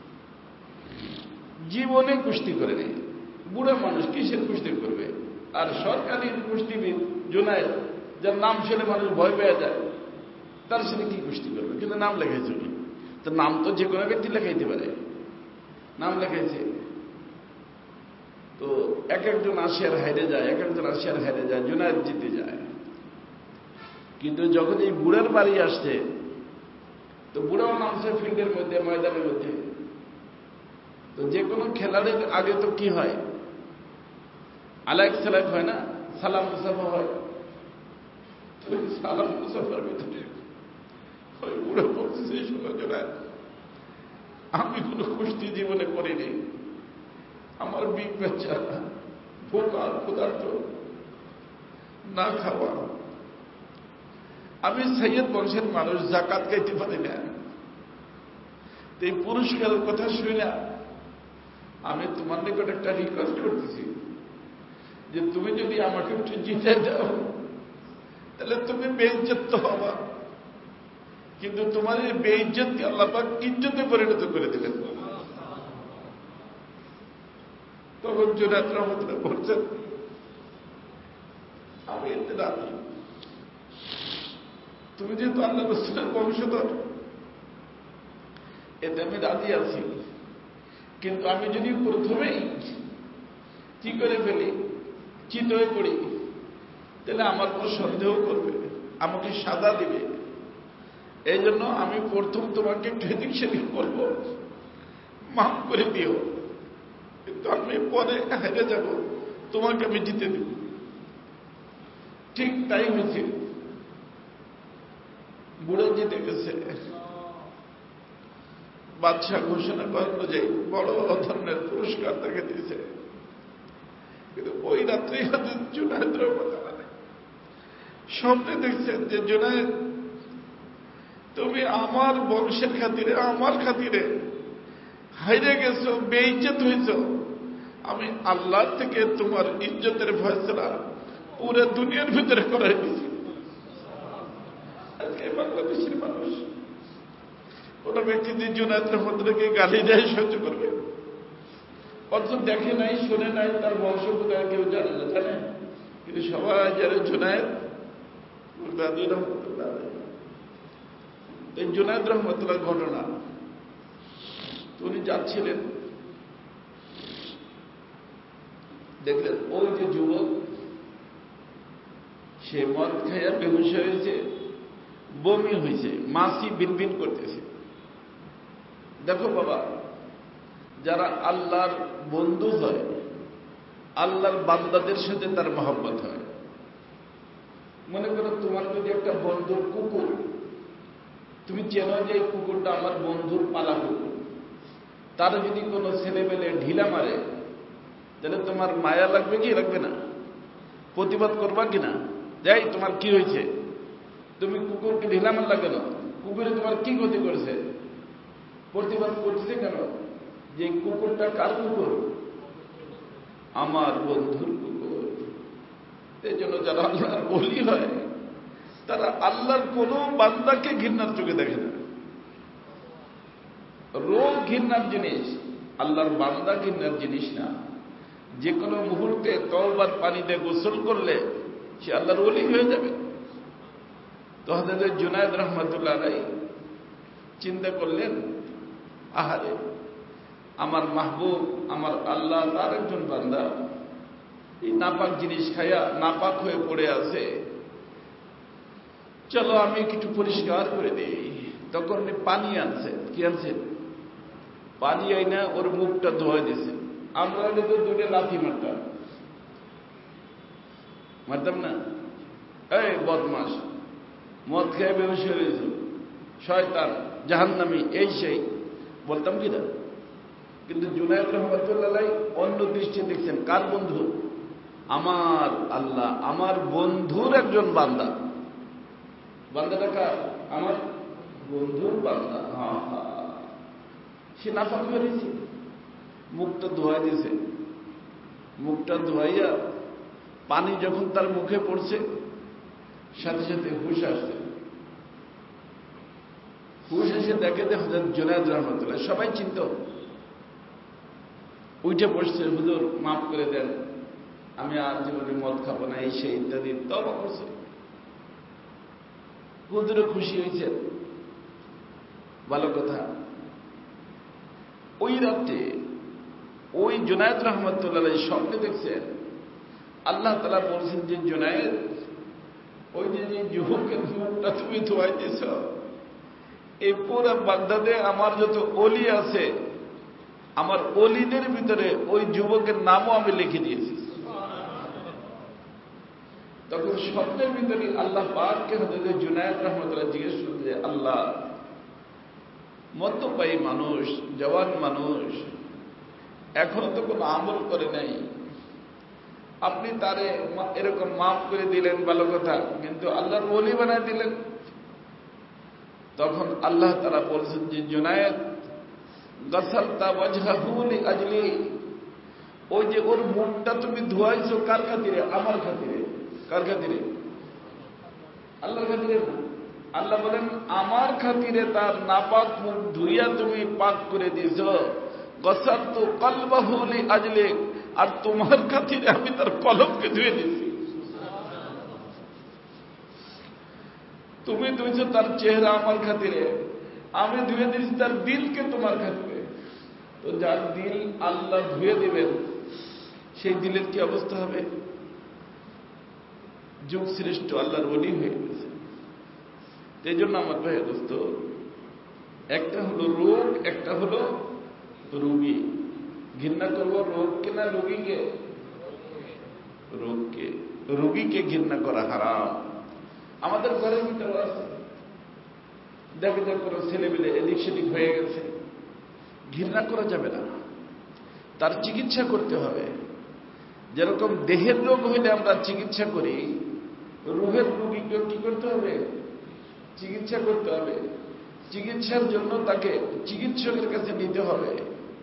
জীবনে কুস্তি করে নেই। বুড়া মানুষ কিসের কুস্তি করবে? আর সরকারি কুস্তিবিদ জুনায়েদ, যার নাম শুনে মানুষ ভয় পেয়ে যায়, তার সাথে কি কুস্তি করবে? কিন্তু নাম লেখাইছে উনি। তো নাম তো যে কোনো ব্যক্তি লেখাইতে পারে, নাম লেখাইছে। তো এক একজন আসিয়ার হাইরে যায়, এক একজন আসিয়ার হাইরে যায়, জুনায়েদ জিতে যায়। কিন্তু যখন এই বুড়ার বাড়ি আসছে, তো বুড়াও নামছে ফিল্ডের মধ্যে, ময়দানের মধ্যে। তো যে কোনো খেলাড়ির আগে তো কি হয়? আলাইক সালাক হয় না, সালাম মুসাফা হয়। তো সালাম মুসাফার ভিতরে ওই বুড়ো বলছে, সেই সময় জুনায়েদ, আমি কোনো কুস্তি জীবনে করিনি, আমার বিগ বাচ্চা, বোকা, ক্ষুধার্ত, না খাওয়া, আমি সৈয়দ বংশের মানুষ, যাকাত খাইতে পারি না। এই পুরস্কারের কথা শুনে আমি তোমার নিকট একটা রিকোয়েস্ট করতেছি যে তুমি যদি আমাকে একটু জিতে দাও, তাহলে তুমি বেইজ্জত তো হবা, কিন্তু তোমার এই বেইজ্জতকে আল্লাহ পাক ইজ্জতে পরিণত করে দিলেন। তখন জুনায়েদ রাহমাতুল্লাহ বলছেন, আমি এতে রাজি। তুমি যেহেতু আল্লাহ রাসূলের বংশধর, এতে আমি রাজি আছি, কিন্তু আমি যদি প্রথমেই কি করে ফেলি, চিত হয়ে পড়ি, তাহলে আমার পর সন্দেহ করবে, আমাকে সাজা দিবে। এই জন্য আমি প্রথম তোমাকে একটু এদিক সেদিক করবো, মাফ করে দিও, কিন্তু আমি পরে হেরে যাব, তোমাকে আমি জিতে দেব। ঠিক তাই হয়েছে, বুড়ো জিতে গেছে। বাদশাহ ঘোষণা করলো যে বড় ধরনের পুরস্কার তাকে দিয়েছে। কিন্তু ওই রাত্রে জুনায়েদ স্বপ্নে দেখছেন যে জুনায়েদ, তুমি আমার বংশের খাতিরে, আমার খাতিরে হাইরে গেছো, বেইজ্জত হয়েছ, আমি আল্লাহ থেকে তোমার ইজ্জতের ফয়সালা পুরো দুনিয়ার ভিতরে করাই দিয়েছি। আজকে বাংলাদেশের মানুষ কোন ব্যক্তি যে জুনায়েদ রহমতুল্লাহকে গালি দেয় সহ্য করবে, অথচ দেখে নাই, শুনে নাই, তার বংশ কোথায় কেউ জানে না, জানে, কিন্তু সবাই জানে জুনায়েদ বাগদাদী রহমতুল্লাহ। এই জুনায়েদ রহমতুল্লাহ ঘটনা, উনি যাচ্ছিলেন, দেখলেন ওই যে যুবক, সে মদ খাইয়া বেহুশ হয়েছে, বমি হয়েছে, মাসি বিনবিন করতেছে। দেখো বাবা, যারা আল্লাহর বন্ধু হয়, আল্লাহর বান্দাদের সাথে তার মহব্বত হয়। মনে করো তোমার যদি একটা বন্ধুর কুকুর, তুমি চেনো যে এই কুকুরটা আমার বন্ধুর পালা কুকুর, তার যদি কোনো ছেলেমেলে ঢিলা মারে, তাহলে তোমার মায়া লাগবে কি লাগবে না? প্রতিবাদ করবা কিনা? যাই তোমার কি হয়েছে, তুমি কুকুরকে ঢিলা মারলা কেন? কুকুরে তোমার কি ক্ষতি করেছে? প্রতিবাদ করছে কেন? যে কুকুরটা কার কুকুর? আমার বন্ধুর কুকুর। এই জন্য যারা আল্লাহর ওলি হয়, তারা আল্লাহর কোন বান্দাকে ঘৃণার চোখে দেখে না। রোগ ঘৃণার জিনিস, আল্লাহর বান্দা ঘৃণার জিনিস না। যে কোনো মুহূর্তে তওবার পানিতে গোসল করলে সে আল্লাহর ওলি হয়ে যাবে। তো হযরত জুনায়েদ রহমতুল্লাহ আলাইহি চিন্তা করলেন, আহারে, আমার মাহবুব, আমার আল্লাহ, তার একজন বান্দা এই নাপাক জিনিস খাইয়া নাপাক হয়ে পড়ে আছে, চলো আমি কিছু পরিষ্কার করে দিই। তখন উনি পানি আনছেন। কি আনছেন? পানি আইনা ওর মুখটা ধোয়া দিয়েছে। আমরা তো দুটো লাথি মারতাম না, এই বদমাস, মদ খেয়ে বেহুশ হয়ে গেছে, শয়তান, জাহান্নামী, এই সেই বলতাম কিনা? কিন্তু জুনায়েদ রহমতুল্লাহ অন্য দৃষ্টি দেখছেন। কার বন্ধু? আমার আল্লাহ, আমার বন্ধুর একজন বান্দা। বান্দাটা কার? আমার বন্ধুর বান্দা। সে নাপাক হয়েছে, মুখটা ধোয়া দিয়েছে। মুখটা ধোয়াইয়া পানি যখন তার মুখে পড়ছে, সাথে সাথে হুশ আসছে। হুশ এসে দেখে যে হযরত জুনায়েদ রহমতুল্লাহ, সবাই চিন্ত, উঠে বসছে, হুজুর মাফ করে দেন, আমি আর জীবনে মদ খাবো না, এই সেই ইত্যাদি তওবা করছে। হুজুরও খুশি হয়েছেন, ভালো কথা। ওই রাত্রে ওই জুনায়েদ রহমতুল্লাহ স্বপ্নে দেখছেন, আল্লাহ তাআলা বলছেন যে জুনায়েদ, ওই যে যুবকের মুখটা তুমি ধোয়াই দিয়েছ, এই পুরো বাগদাদে আমার যত ওলি আছে, আমার ওলিদের ভিতরে ওই যুবকের নামও আমি লিখে দিয়েছি। তখন স্বপ্নের ভিতরে আল্লাহ পাককে হযরত জুনায়েদ রহমতুল্লাহ জিজ্ঞেস করলেন যে আল্লাহ, মদ্যপায়ী মানুষ, জওয়ান মানুষ, এখনো তো কোনো আমল করে নাই, আপনি তারে এরকম মাফ করে দিলেন, ভালো কথা, কিন্তু আল্লাহর ওলি বানায় দিলেন। তখন আল্লাহ তাআলা বলছেন যে জুনায়েদ, গাসালতা ওয়াজহাহু লিআজলি, ওই যে ওর মুখটা তুমি ধোয়াইছো কার খাতিরে? আমার খাতিরে। কার খাতিরে? আল্লাহর খাতিরে। আল্লাহ বলেন আমার খাতিরে তার নাপাক মুখ ধুইয়া তুমি পাক করে দিয়েছো। গাসালতু কলবাহু লিআজলি, আর তোমার খাতিরে আমি তার কলবকে ধুয়ে দিয়েছি। তুমি ধুয়েছো তার চেহারা আমার খাতিরে, আমি ধুয়ে দিয়েছি তার দিলকে তোমার খাতিরে। তো যার দিল আল্লাহ ধুয়ে দিবেন, সেই দিলের কি অবস্থা হবে? যুগ শ্রেষ্ঠ আল্লাহর ওলি হয়ে গেছে। এই জন্য আমার ভাই দোস্ত, একটা হলো রোগ, একটা হলো রোগী। ঘৃণা করব রোগকে না রোগীকে? রোগকে। রোগীকে ঘৃণা করা হারাম। আমাদের ঘরের ভিতরে আছে, দেখে দেখ কোনো ছেলেমেলে এদিক সেদিক হয়ে গেছে, ঘৃণা করা যাবে না, তার চিকিৎসা করতে হবে। যেরকম দেহের রোগ হইলে আমরা চিকিৎসা করি, রুহের রোগীকেও কি করতে হবে? চিকিৎসা করতে হবে। চিকিৎসার জন্য তাকে চিকিৎসকের কাছে নিতে হবে।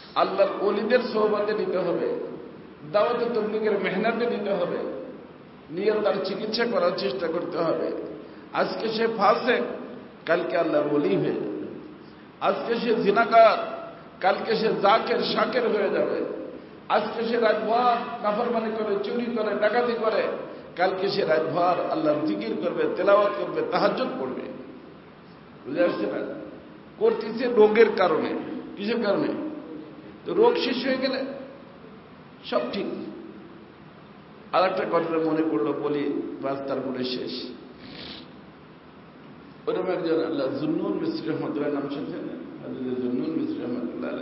আল্লাহর ওলিদের সোহবতে নিতে হবে, দাওয়াতে তাবলীগের মেহনতে নিতে হবে, নিয়ে তার চিকিৎসা করার চেষ্টা করতে হবে। আজকে সে ফাসেক, কালকে আল্লাহর ওলি হয়ে যাবে। আজকে সে জিনাকার, কালকে সে জাকের শাকের হয়ে যাবে। আজকে সে রাতভর নাফরমানি করে, চুরি করে, ডাকাতি করে, কালকে সে রাতভর আল্লাহর জিকির করবে, তেলাওয়াত করবে, তাহাজ্জুদ পড়বে। বুঝে আসছে না? করতেছে রোগের কারণে। কিসের কারণে? তো রোগ শেষ হয়ে গেলে সব ঠিক। আর একটা ঘটনা মনে পড়লো, বলি বাস, তারপরে শেষ। ওরকম একজন আল্লাহ জুন্নুন মিস্ত্রি রহমতুল্লাহ নাম শুনছেন? জুন্নুন মিস্ত্রি রহমতুল্লাহ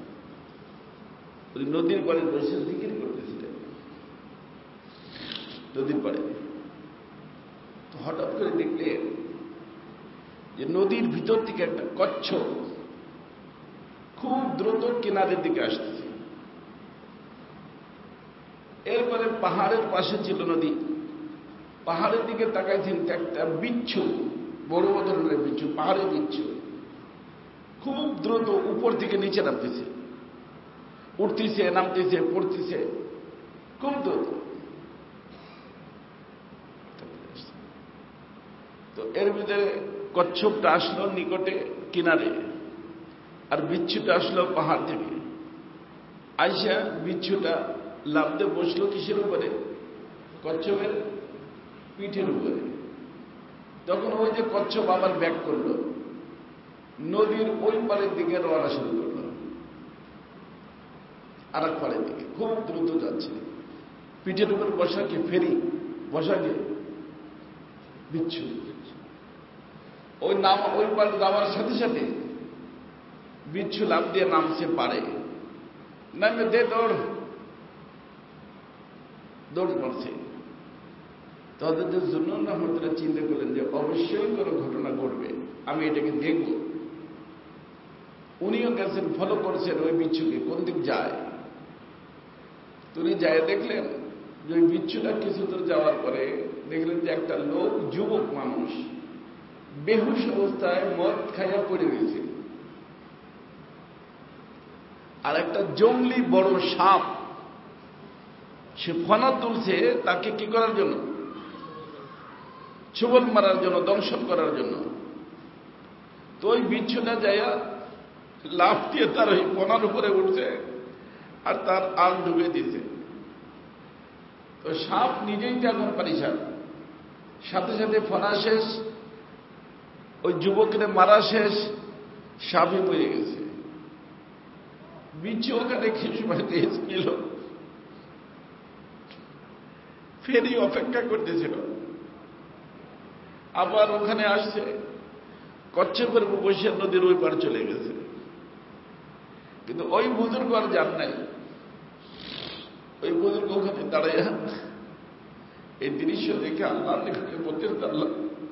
উনি নদীর পাড়ে বসে জিকির করতেছিলেন, নদীর পাড়ে। তো হঠাৎ করে দেখলেন যে নদীর ভিতর থেকে একটা কচ্ছপ খুব দ্রুত কিনারের দিকে আসতেছে। এরপরে পাহাড়ের পাশে ছিল নদী, পাহাড়ের দিকে তাকাইছেন, একটা বিচ্ছু, বড় ধরনের বিচ্ছু, পাহাড়ে বিচ্ছু খুব দ্রুত উপর থেকে নিচে নামতেছে, উঠতেছে, নামতেছে, পড়তেছে, খুব দ্রুত। তো এর ভিতরে কচ্ছপটা আসলো নিকটে কিনারে, আর বিচ্ছুটা আসলো পাহাড় থেকে। আইসা বিচ্ছুটা লাফ দিয়ে বসলো কিসের উপরে? কচ্ছপের পিঠের উপরে। তখন ওই যে কচ্ছপ আবার ব্যাক করলো, নদীর ওই পাড়ের দিকে রওনা শুরু করলো, আর এক পাড়ের দিকে খুব দ্রুত যাচ্ছে। পিঠের উপর বসাকে ফেরি, বসাকে বিচ্ছু। ওই নাম ওই পাড়ে যাওয়ার সাথে সাথে বিচ্ছু লাফ দিয়ে নামছে পারে, নামে দে দৌড়, দৌড় পড়ছে। তাদের জন্য রহমতুল্লাহ চিন্তা করলেন যে অবশ্যই কোনো ঘটনা ঘটবে, আমি এটাকে দেখব। উনিও গেছেন, ফলো করছেন ওই বিচ্ছুকে কোন দিক যায়। তিনি যায় দেখলেন যে ওই বিচ্ছুটা কিছু দূর যাওয়ার পরে দেখলেন যে একটা লোক, যুবক মানুষ, বেহুশ অবস্থায় মদ খাইয়া পড়ে গেছে। আর একটা জঙ্গলি বড় সাপ সে ফনা তুলছে তাকে কি করার জন্য? ছোবল মারার জন্য, দংশন করার জন্য। তো ওই বিচ্ছুটা যাইয়া লাফ দিয়ে তার ওই ফনার উপরে উঠছে আর তার আল ডুবে দিয়েছে। তো সাপ নিজেই তো এখন পারিশান, সাথে সাথে ফনা শেষ, ওই যুবকের মারা শেষ, সাপই পড়ে গেছে। বিচ্ছু ওখানে কিছু ছিল, ফেরি অপেক্ষা করতেছিল। আবার ওখানে আসছে, কচ্ছপের বসে নদীর ওই পার চলে গেছে। কিন্তু ওই বুজুর্গ আর যান নাই। ওই বুজুর্গ ওখানে দাঁড়াইয়া এই দৃশ্য দেখে আল্লাহ নিকটে বলতে পারলাম,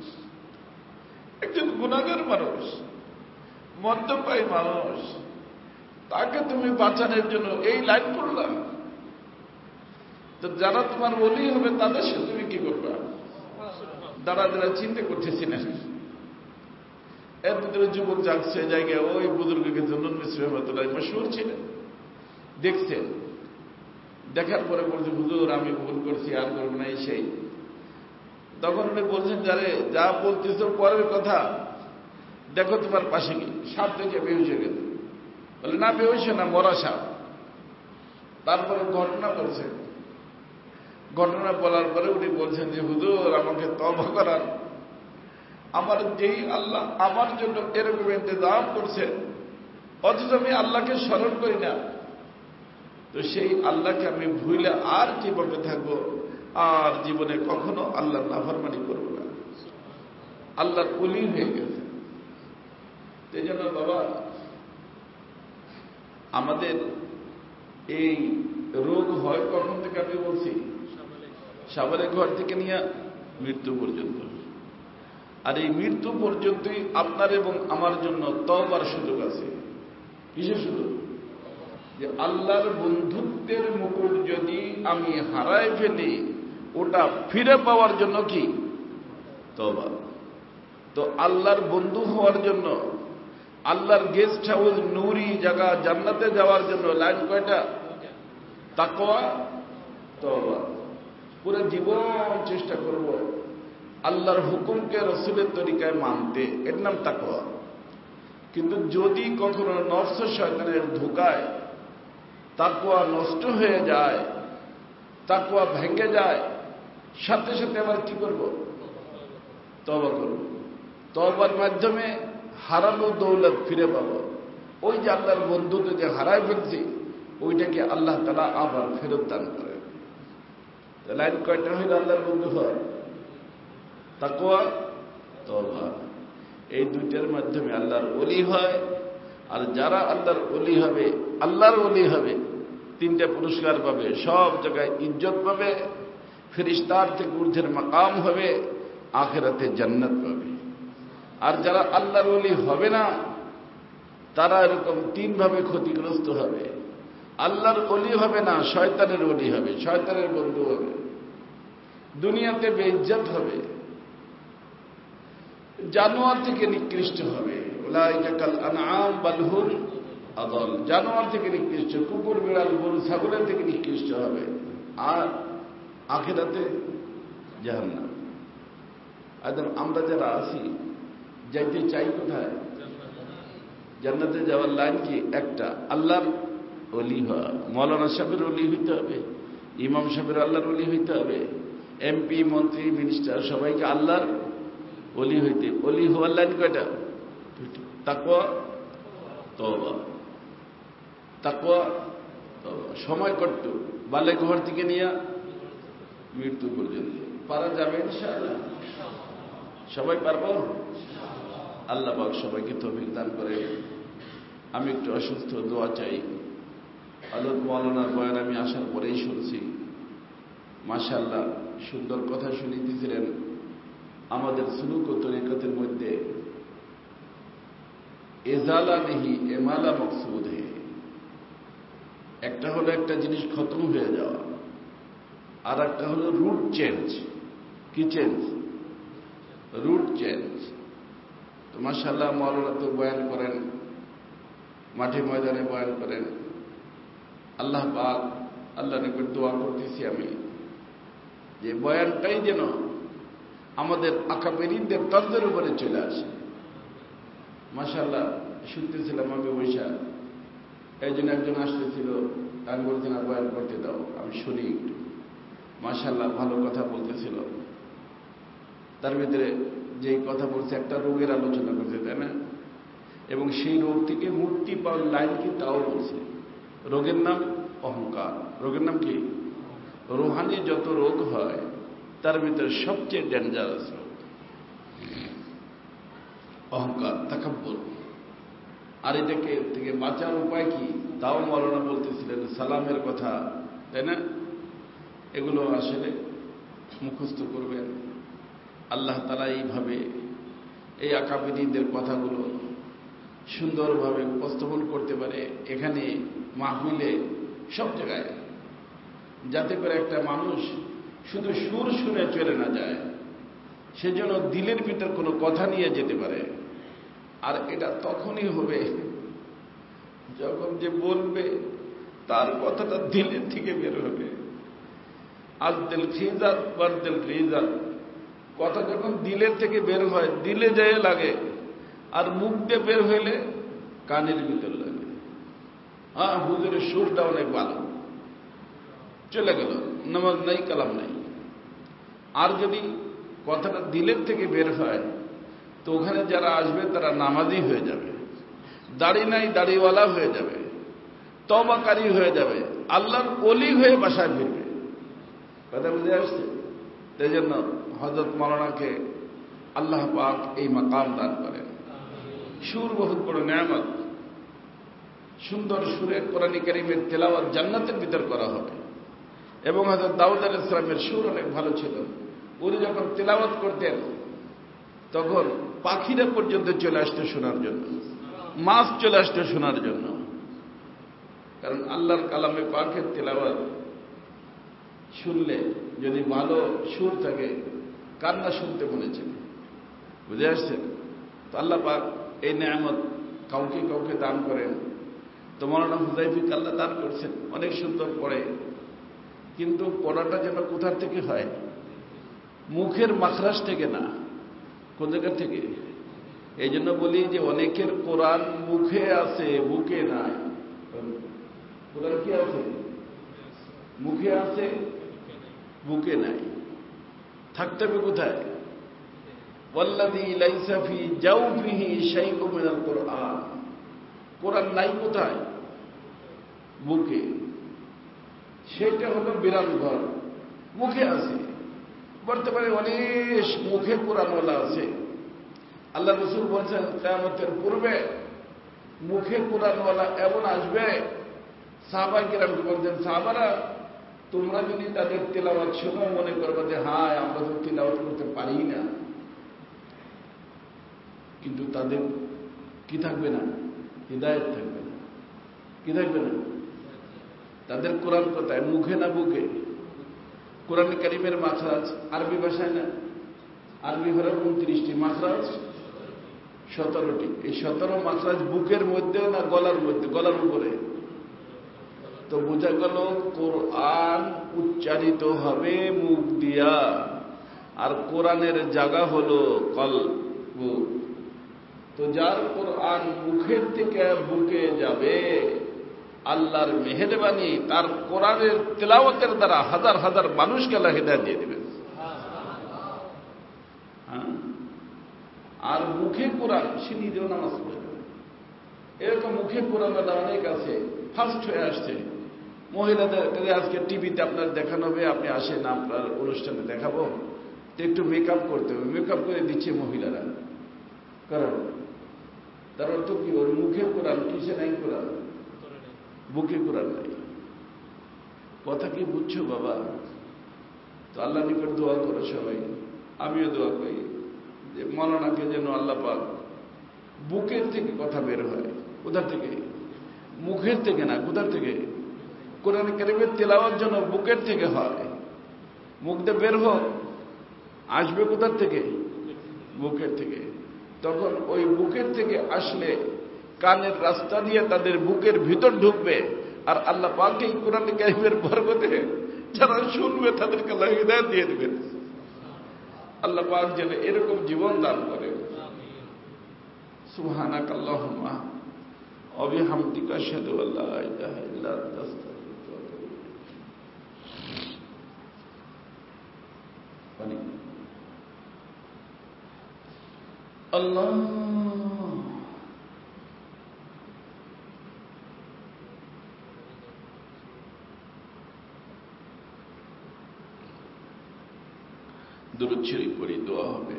একজন গুনাহগার মানুষ, মদ্যপায়ী মানুষ, তাকে তুমি বাঁচানোর জন্য এই লাইন পড়লাম। তো যারা তোমার ওলি হবে তাদের সাথে তুমি কি করবা? দাঁড়া দাঁড়া চিন্তা করতেছি না। এর ভিতরে যুবক যাচ্ছে জায়গায়, ওই বুজুর্গকে জুন্নুন মিস্ত্রি রহমতুল্লাহ মশহুর ছিলেন, দেখছেন। দেখার পরে বলছে, হুজুর আমি ভুল করছি, আর করবো না, এই সেই। তখন উনি বলছেন, যারে যা বলতেছ পরের কথা, দেখো তোমার পাশে কি সাপ দেখে বেহুশ হয়ে গেছে। বলে না, বেহুশ না, মরা সাপ। তারপরে ঘটনা বলছে। ঘটনা বলার পরে উনি বলছেন যে হুজুর আমাকে তওবা করান, আমার যেই আল্লাহ আমার জন্য এরকম ইন্তজাম করছে, অথচ আমি আল্লাহকে স্মরণ করি না, তো সেই আল্লাহকে আমি ভুলে আর কিভাবে থাকবো? আর জীবনে কখনো আল্লাহর নাফরমানি করব না। আল্লাহর ওলি হয়ে গেছে। এই জন্য বাবা, আমাদের এই রোগ হয় কখন থেকে? আমি বলছি সাবালের ঘর থেকে নিয়ে মৃত্যু পর্যন্ত। আর এই মৃত্যু পর্যন্তই আপনার এবং আমার জন্য তওবার সুযোগ আছে। কিসের সুযোগ? যে আল্লাহর বন্ধুত্বের মুকুট যদি আমি হারায় ফেলি, ওটা ফিরে পাওয়ার জন্য কি? তওবা। তো আল্লাহর বন্ধু হওয়ার জন্য আল্লাহর গেস্ট হাউস, নূরি জায়গা, জান্নাতে যাওয়ার জন্য লাইন কয়টা? তাকওয়া, তওবা। পুরো জীবন চেষ্টা করব আল্লাহর হুকুমকে রাসূলের তরিকায় মানতে, এর নাম তাকওয়া। কিন্তু যদি কখনো নফস শয়তানের ধোঁকায় তাকওয়া নষ্ট হয়ে যায়, তাকওয়া ভেঙে যায়, সাথে সাথে আবার কি করব? তওবা করব। তওবার মাধ্যমে হারানো দৌলত ফিরে পাবো। ওই যে আল্লাহর বন্ধুকে যে হারায় ফেলছি, ওইটাকে আল্লাহ তাআলা আবার ফেরত দান করে। লাইন কয়টা হইল আল্লাহর বন্ধু হয়? তাকওয়া, তওবা। এই দুইটার মাধ্যমে আল্লাহর ওলি হয়। আর যারা আল্লাহর ওলি হবে, আল্লাহর ওলি হবে, তিনটা পুরস্কার পাবে, সব জায়গায় ইজ্জত পাবে, ফেরেশতার থেকে ঊর্ধ্বের মাকাম হবে, আখিরাতে জান্নাত পাবে। আর যারা আল্লাহর ওলি হবে না, তারা এরকম তিনভাবে ক্ষতিগ্রস্ত হবে। আল্লাহর ওলি হবে না, শয়তানের ওলি হবে, শয়তানের বন্ধু হবে, দুনিয়াতে বেইজ্জত হবে, জানোয়ার থেকে নিকৃষ্ট হবে। উলাইকা কাল আনআম বাল হুম আদাল। জানোয়ার থেকে নিকৃষ্ট, কুকুর, বিড়াল, গরু, ছাগলের থেকে নিকৃষ্ট হবে। আর আখিরাতে জাহান্নাম। একদম আমরা যারা আছি, যাইতে চাই কোথায়? জান্নাতে যাওয়ার লাইন কি? একটা, আল্লাহর ওলি হওয়া। মৌলানা সাহেবের ওলি হইতে হবে, ইমাম সাহেবের আল্লাহর ওলি হইতে হবে, এমপি, মন্ত্রী, মিনিস্টার সবাইকে আল্লাহর ওলি হইতে। ওলি হওয়ার লাইন কয়টা? তাকওয়া, তওবা। তাকওয়া, তওবা। সময় কত? বালে ঘর থেকে নিয়ে মৃত্যু পর্যন্ত পারা যাবে ইনশাআল্লাহ। সবাই পারবো? আল্লাহ পাক সবাইকে তৌফিক দান করে। আমি একটু অসুস্থ, দোয়া চাই। হযরত মাওলানার বয়ান আমি আসার পরেই শুনছি, মাশাআল্লাহ সুন্দর কথা শুনিয়েছিলেন। আমাদের সুলুক ও তরিকতের মধ্যে এজালা নেহি এমালা মকসুদ হে। একটা হলো একটা জিনিস খতম হয়ে যাওয়া, আর একটা হলো রুট চেঞ্জ। কি চেঞ্জ? Route change. তো মাশাআল্লাহ মাওলানা তো বয়ান করেন, মাঠে ময়দানে বয়ান করেন। আল্লাহ পাক, আল্লাহর নিকট দোয়া করতেছি আমি, যে বয়ানটাই যেন আমাদের আকাবেরিনদের তর্জের উপরে চলে আসে। মাশাআল্লাহ শুনতেছিলাম আমি বৈশা, এই জন্য একজন আসতেছিল, আমি বলছি না বয়ান করতে দাও, আমি শুনি একটু। মাশাআল্লাহ ভালো কথা বলতেছিল। তার ভিতরে যেই কথা বলছে, একটা রোগের আলোচনা করছে, তাই না? এবং সেই রোগ থেকে মুক্তি পাওয়ার লাইন কি তাও বলছে। রোগের নাম অহংকার। রোগের নাম কি? রুহানি যত রোগ হয় তার ভিতরে সবচেয়ে ডেঞ্জারাস রোগ অহংকার, তাকাব্বুর। আর এটাকে থেকে বাঁচার উপায় কি তাও মাওলানা বলতেছিলেন, সালামের কথা, তাই না? এগুলো আসলে মুখস্থ করবেন। আল্লাহ তাআলা এইভাবে এই আকাবিরীদের কথাগুলো সুন্দরভাবে উপস্থাপন করতে পারে এখানে মাহফিলে, সব জায়গায়, যাতে করে একটা মানুষ শুধু সুর শুনে চলে না যায়, সেজন্য দিলের ভিতর কোনো কথা নিয়ে যেতে পারে। আর এটা তখনই হবে যখন যে বলবে তার কথাটা দিলের থেকে বের হবে। আজ দিল খিজাত বার দিল খিজাত, কথা যখন দিলের থেকে বের হয় দিলে যায় লাগে, আর মুখ দিয়ে বের হইলে কানের ভিতর লাগে। হ্যাঁ, হুজুরের সুরটা অনেক ভালো, চলে গেল, নামাজ নাই, কালাম নাই। আর যদি কথাটা দিলের থেকে বের হয়, তো ওখানে যারা আসবে তারা নামাজি হয়ে যাবে, দাড়ি নাই দাড়িওয়ালা হয়ে যাবে, তওবাকারী হয়ে যাবে, আল্লাহর ওলি হয়ে বাসায় ফিরবে। কথা বুঝে আসছে? তাই জন্য হযরত মাওলানাকে আল্লাহ পাক এই মাকাম দান করেন। সুর বহুত বড় নেয়ামত। সুন্দর সুরে কোরআন কারীমের তেলাওয়াত জান্নাতের ভিতর করা হবে। এবং হযরত দাউদ আলাইহিস সালামের সুর অনেক ভালো ছিল। উনি যখন তেলাওয়াত করতেন তখন পাখিরা পর্যন্ত চলে আসতো শোনার জন্য, মাছ চলে আসতো শোনার জন্য। কারণ আল্লাহর কালামে পাকের তেলাওয়াত শুনলে যদি ভালো সুর থাকে, কান্না শুনতে মনে চায়। বুঝে আসছেন? তো আল্লাহ পাক এই নেয়ামত কাউকে কাউকে দান করেন। তো মাওলানা হুযায়ফা আল্লাহ দান করছেন, অনেক সুন্দর পড়ে, কিন্তু পড়াটা যেন কোথা থেকে হয়? মুখের মাখরাজ থেকে না, কোন জায়গা থেকে? এই জন্য বলি যে অনেকের কোরআন মুখে আছে, বুকে নাই। কোরআন কি আছে? মুখে আছে, বুকে নাই। থাকতে হবে কোথায়? ওয়াল্লাযী লাইসা ফী জাওফিহি শাইউম মিনাল কুরআন। কোরআন নাই কোথায়? বুকে। সেটা হলো বিরান ঘর, মুখে আছে। বর্তমানে অনেক মুখে কোরআনওয়ালা আছে। আল্লাহ রাসূল বলেছেন কিয়ামতের পূর্বে মুখে কোরআনওয়ালা এমন আসবে, সাহাবায়ে কিরামকে বলতেন, সাহাবারা তোমরা যদি তাদের তেলাওয়াত শোনো মনে করবে যে হ্যাঁ আমরা তো তেলাওয়াত করতে পারি না, কিন্তু তাদের কি থাকবে না? হিদায়াত থাকবে না। কি থাকবে না? তাদের কোরআন কোথায়? মুখে না বুকে? কোরআন কারীমের মাখরাজ আরবি ভাষায় না, আরবি হলো 29টি, মাখরাজ 17টি। এই 17 মাখরাজ বুকের মধ্যে না গলার মধ্যে? গলার উপরে। তো বোঝা গেল কোরআন উচ্চারিত হবে মুখ দিয়া, আর কোরআনের জায়গা হলো কলব। তো যার কোরআন মুখের থেকে বুকে যাবে, আল্লাহর মেহেরবানি তার কোরআনের তেলাওয়াতের দ্বারা হাজার হাজার মানুষকে আল্লাহ হিদায়াত দিয়ে দিবেন। আর মুখে কোরআন, সে নিজেও নামাজ পড়বে। এরকম মুখে কোরআন অনেক আছে, ফার্স্ট হয়ে আসছে। মহিলাদের আজকে টিভিতে আপনার দেখানো হবে, আপনি আসেন, আপনার অনুষ্ঠানে দেখাবো, তো একটু মেকআপ করতে হবে, মেকআপ করে দিচ্ছে মহিলারা। কারণ তার অর্থ কি? ওর মুখে কোরআন, কিসে নাই কোরআন? বুকে কোরআন নাই। কথা কি বুঝছো বাবা? তো আল্লাহ নিকট দোয়া করো সবাই, আমিও দোয়া করি যে মাওলানাকে যেন আল্লাহ পাক বুকের থেকে কথা বের হয়। কোথা থেকে? মুখের থেকে না। কোথা থেকে? কোরআন কারীমের তেলাওয়াত যেন বুকের থেকে হয়, মুখ দিয়ে বের হোক। আসবে কোথা থেকে? বুকের থেকে। তখন ওই বুকের থেকে আসলে কানের রাস্তা দিয়ে তাদের বুকের ভিতর ঢুকবে, আর আল্লাহ পাক এই কোরআন কারীমের বরকতে যারা শুনবে তাদেরকে আল্লাহ হিদায়াত দিয়ে দিবেন। আল্লাহ পাক যেন এরকম জীবন দান করে। সুবহানাকাল্লাহুম্মা ওয়া বিহামদিকা আশহাদু আল্লা ইলাহা ইল্লা আনতা আস্তাগফিরুকা ওয়া আতুবু ইলাইক। আল্লাহ দুরূদ শরীফ পড়ি, দোয়া হবে।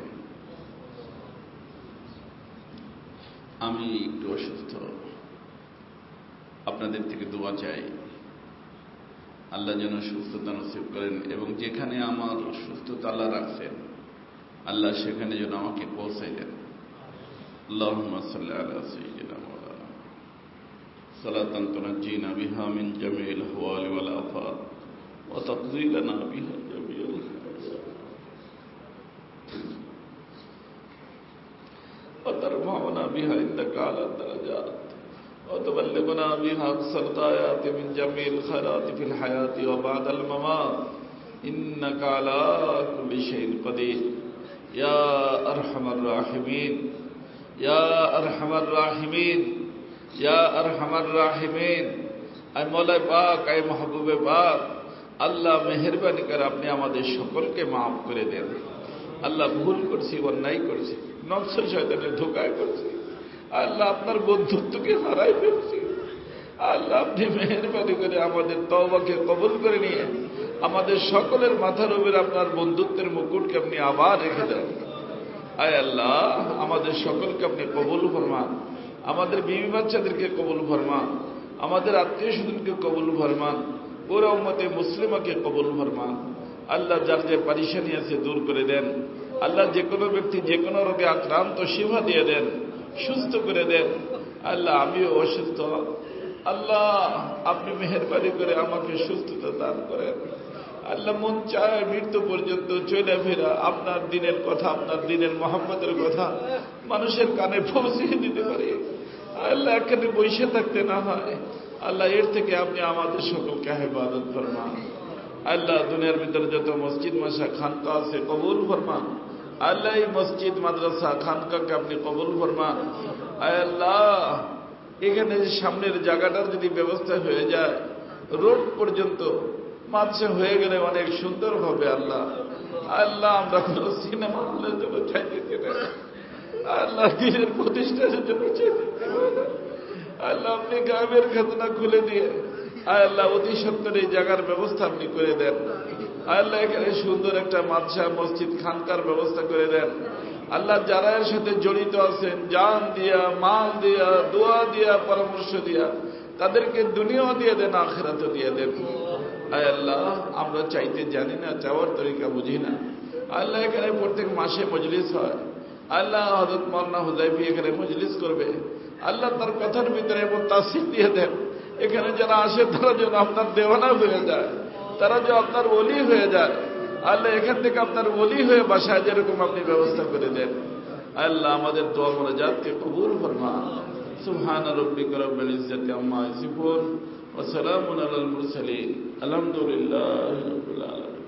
আমি একটু অসুস্থ, আপনাদের থেকে দোয়া চাই আল্লাহ যেন সুস্থতা নসিব করেন, এবং যেখানে আমার সুস্থতা আল্লাহ রাখছেন আল্লাহ সেখানে যেন আমাকে পৌঁছাই দেন। আল্লাহুম্মা সাল্লি আলা সাইয়্যিদিনা মাওলানা সালাতান তুনাজ্জিনা বিহা মিন জামিল আহওয়ালি ওয়াল আফাত ওয়া তাকযী লানা বিহা জামিল وترفعنا بها عندك على الدرجات وتبلغنا بها أقصى الغايات من جميع الخيرات في الحياة وبعد الممات إنك على كل شيء قدير يا أرحم الراحمين يا أرحم الراحمين يا أرحم الراحمين। আয় মওলা পাক, আয় মাহবুবে পাক, আল্লাহ মেহেরবানি করে আপনি আমাদের সকলকে মাফ করে দেন। আল্লাহ ভুল করছি, অন্যায় করছি, নফস শয়তানের ধোঁকায় করছি, আল্লাহ আপনার বন্ধুত্বকে হারাই ফেলছি। আল্লাহ আপনি মেহেরবানি করে আমাদের তওবাকে কবুল করে নিয়ে আমাদের সকলের মাথার উপরে আপনার বন্ধুত্বের মুকুটকে আপনি আবার রেখে দেন। আয় আল্লাহ আমাদের সকলকে আপনি কবুল ফরমান, আমাদের বিবি বাচ্চাদেরকে কবুল ফরমান, আমাদের আত্মীয় স্বজনকে কবুল ফরমান, পুরো উম্মতে মুসলিমাকে কবুল ফরমান। আল্লাহ যার যে পরেশানি আছে দূর করে দেন। আল্লাহ যে কোনো ব্যক্তি যে কোনো রোগে আক্রান্ত শিফা দিয়ে দেন, সুস্থ করে দেন। আল্লাহ আমিও অসুস্থ, আল্লাহ আপনি মেহেরবানি করে আমাকে সুস্থতা দান করেন। আল্লাহ মন চায় মৃত্যু পর্যন্ত চলে ফেরা আপনার দিনের কথা, আপনার দিনের মহব্বতের কথা মানুষের কানে পৌঁছে দিতে পারি। আল্লাহ এখানে বসে থাকতে না হয়, আল্লাহ এর থেকে আপনি আমাদের সকলকে হেফাজত ফরমান। আল্লাহ দুনিয়ার ভিতরে যত মসজিদ মাসা খানকা আছে কবুল ফরমান। আল্লাহ এই মসজিদ মাদ্রাসা খানকাকে আপনি কবুল ফরমান। আল্লাহ এখানে সামনের জায়গাটার যদি ব্যবস্থা হয়ে যায়, রোড পর্যন্ত মাদ্রাসা হয়ে গেলে অনেক সুন্দর হবে। আল্লাহ আল্লাহ আমরা কোন সিনেমা হলের জন্য চাইতেছি না, আল্লাহ দিনের প্রতিষ্ঠানের জন্য চাইতেছি না। আল্লাহ আপনি গ্রামের খাজনা খুলে দিয়ে আল্লাহ অতি সত্তর এই জায়গার ব্যবস্থা আপনি করে দেন। আল্লাহ এখানে সুন্দর একটা মাদ্রাসা মসজিদ খানকার ব্যবস্থা করে দেন। আল্লাহ যারা এর সাথে জড়িত আছেন, জান দিয়া, মাল দিয়া, দোয়া দিয়া, পরামর্শ দিয়া, তাদেরকে দুনিয়াও দিয়ে দেন, আখিরাতও দিয়ে দেন। আয় আল্লাহ আমরা চাইতে জানি না, চাওয়ার তরিকা বুঝি না। আল্লাহ এখানে প্রত্যেক মাসে মজলিস হয়। আল্লাহ হযরত মাওলানা হুযায়ফি এখানে মজলিস করবে। আল্লাহ তার কথার ভিতরে এমন তাসির দিয়ে দেন, এখানে যারা আসে তারা যেন আপনার দেওয়ানা হয়ে যায়, তারা যে আপনার ওলি হয়ে যায়। আল্লাহ এখান থেকে আপনার ওলি হয়ে বাসায় যেরকম আপনি ব্যবস্থা করে দেন। আল্লাহ আমাদের দোয়া মুনাজাতকে কবুল ফরমান। সুবহান রাব্বিকা রাব্বিল ইজ্জাতি আম্মা ইয়াসিফুন ওয়া সালামুন আলাল মুরসালিন, আলহামদুলিল্লাহি রাব্বিল আলামিন।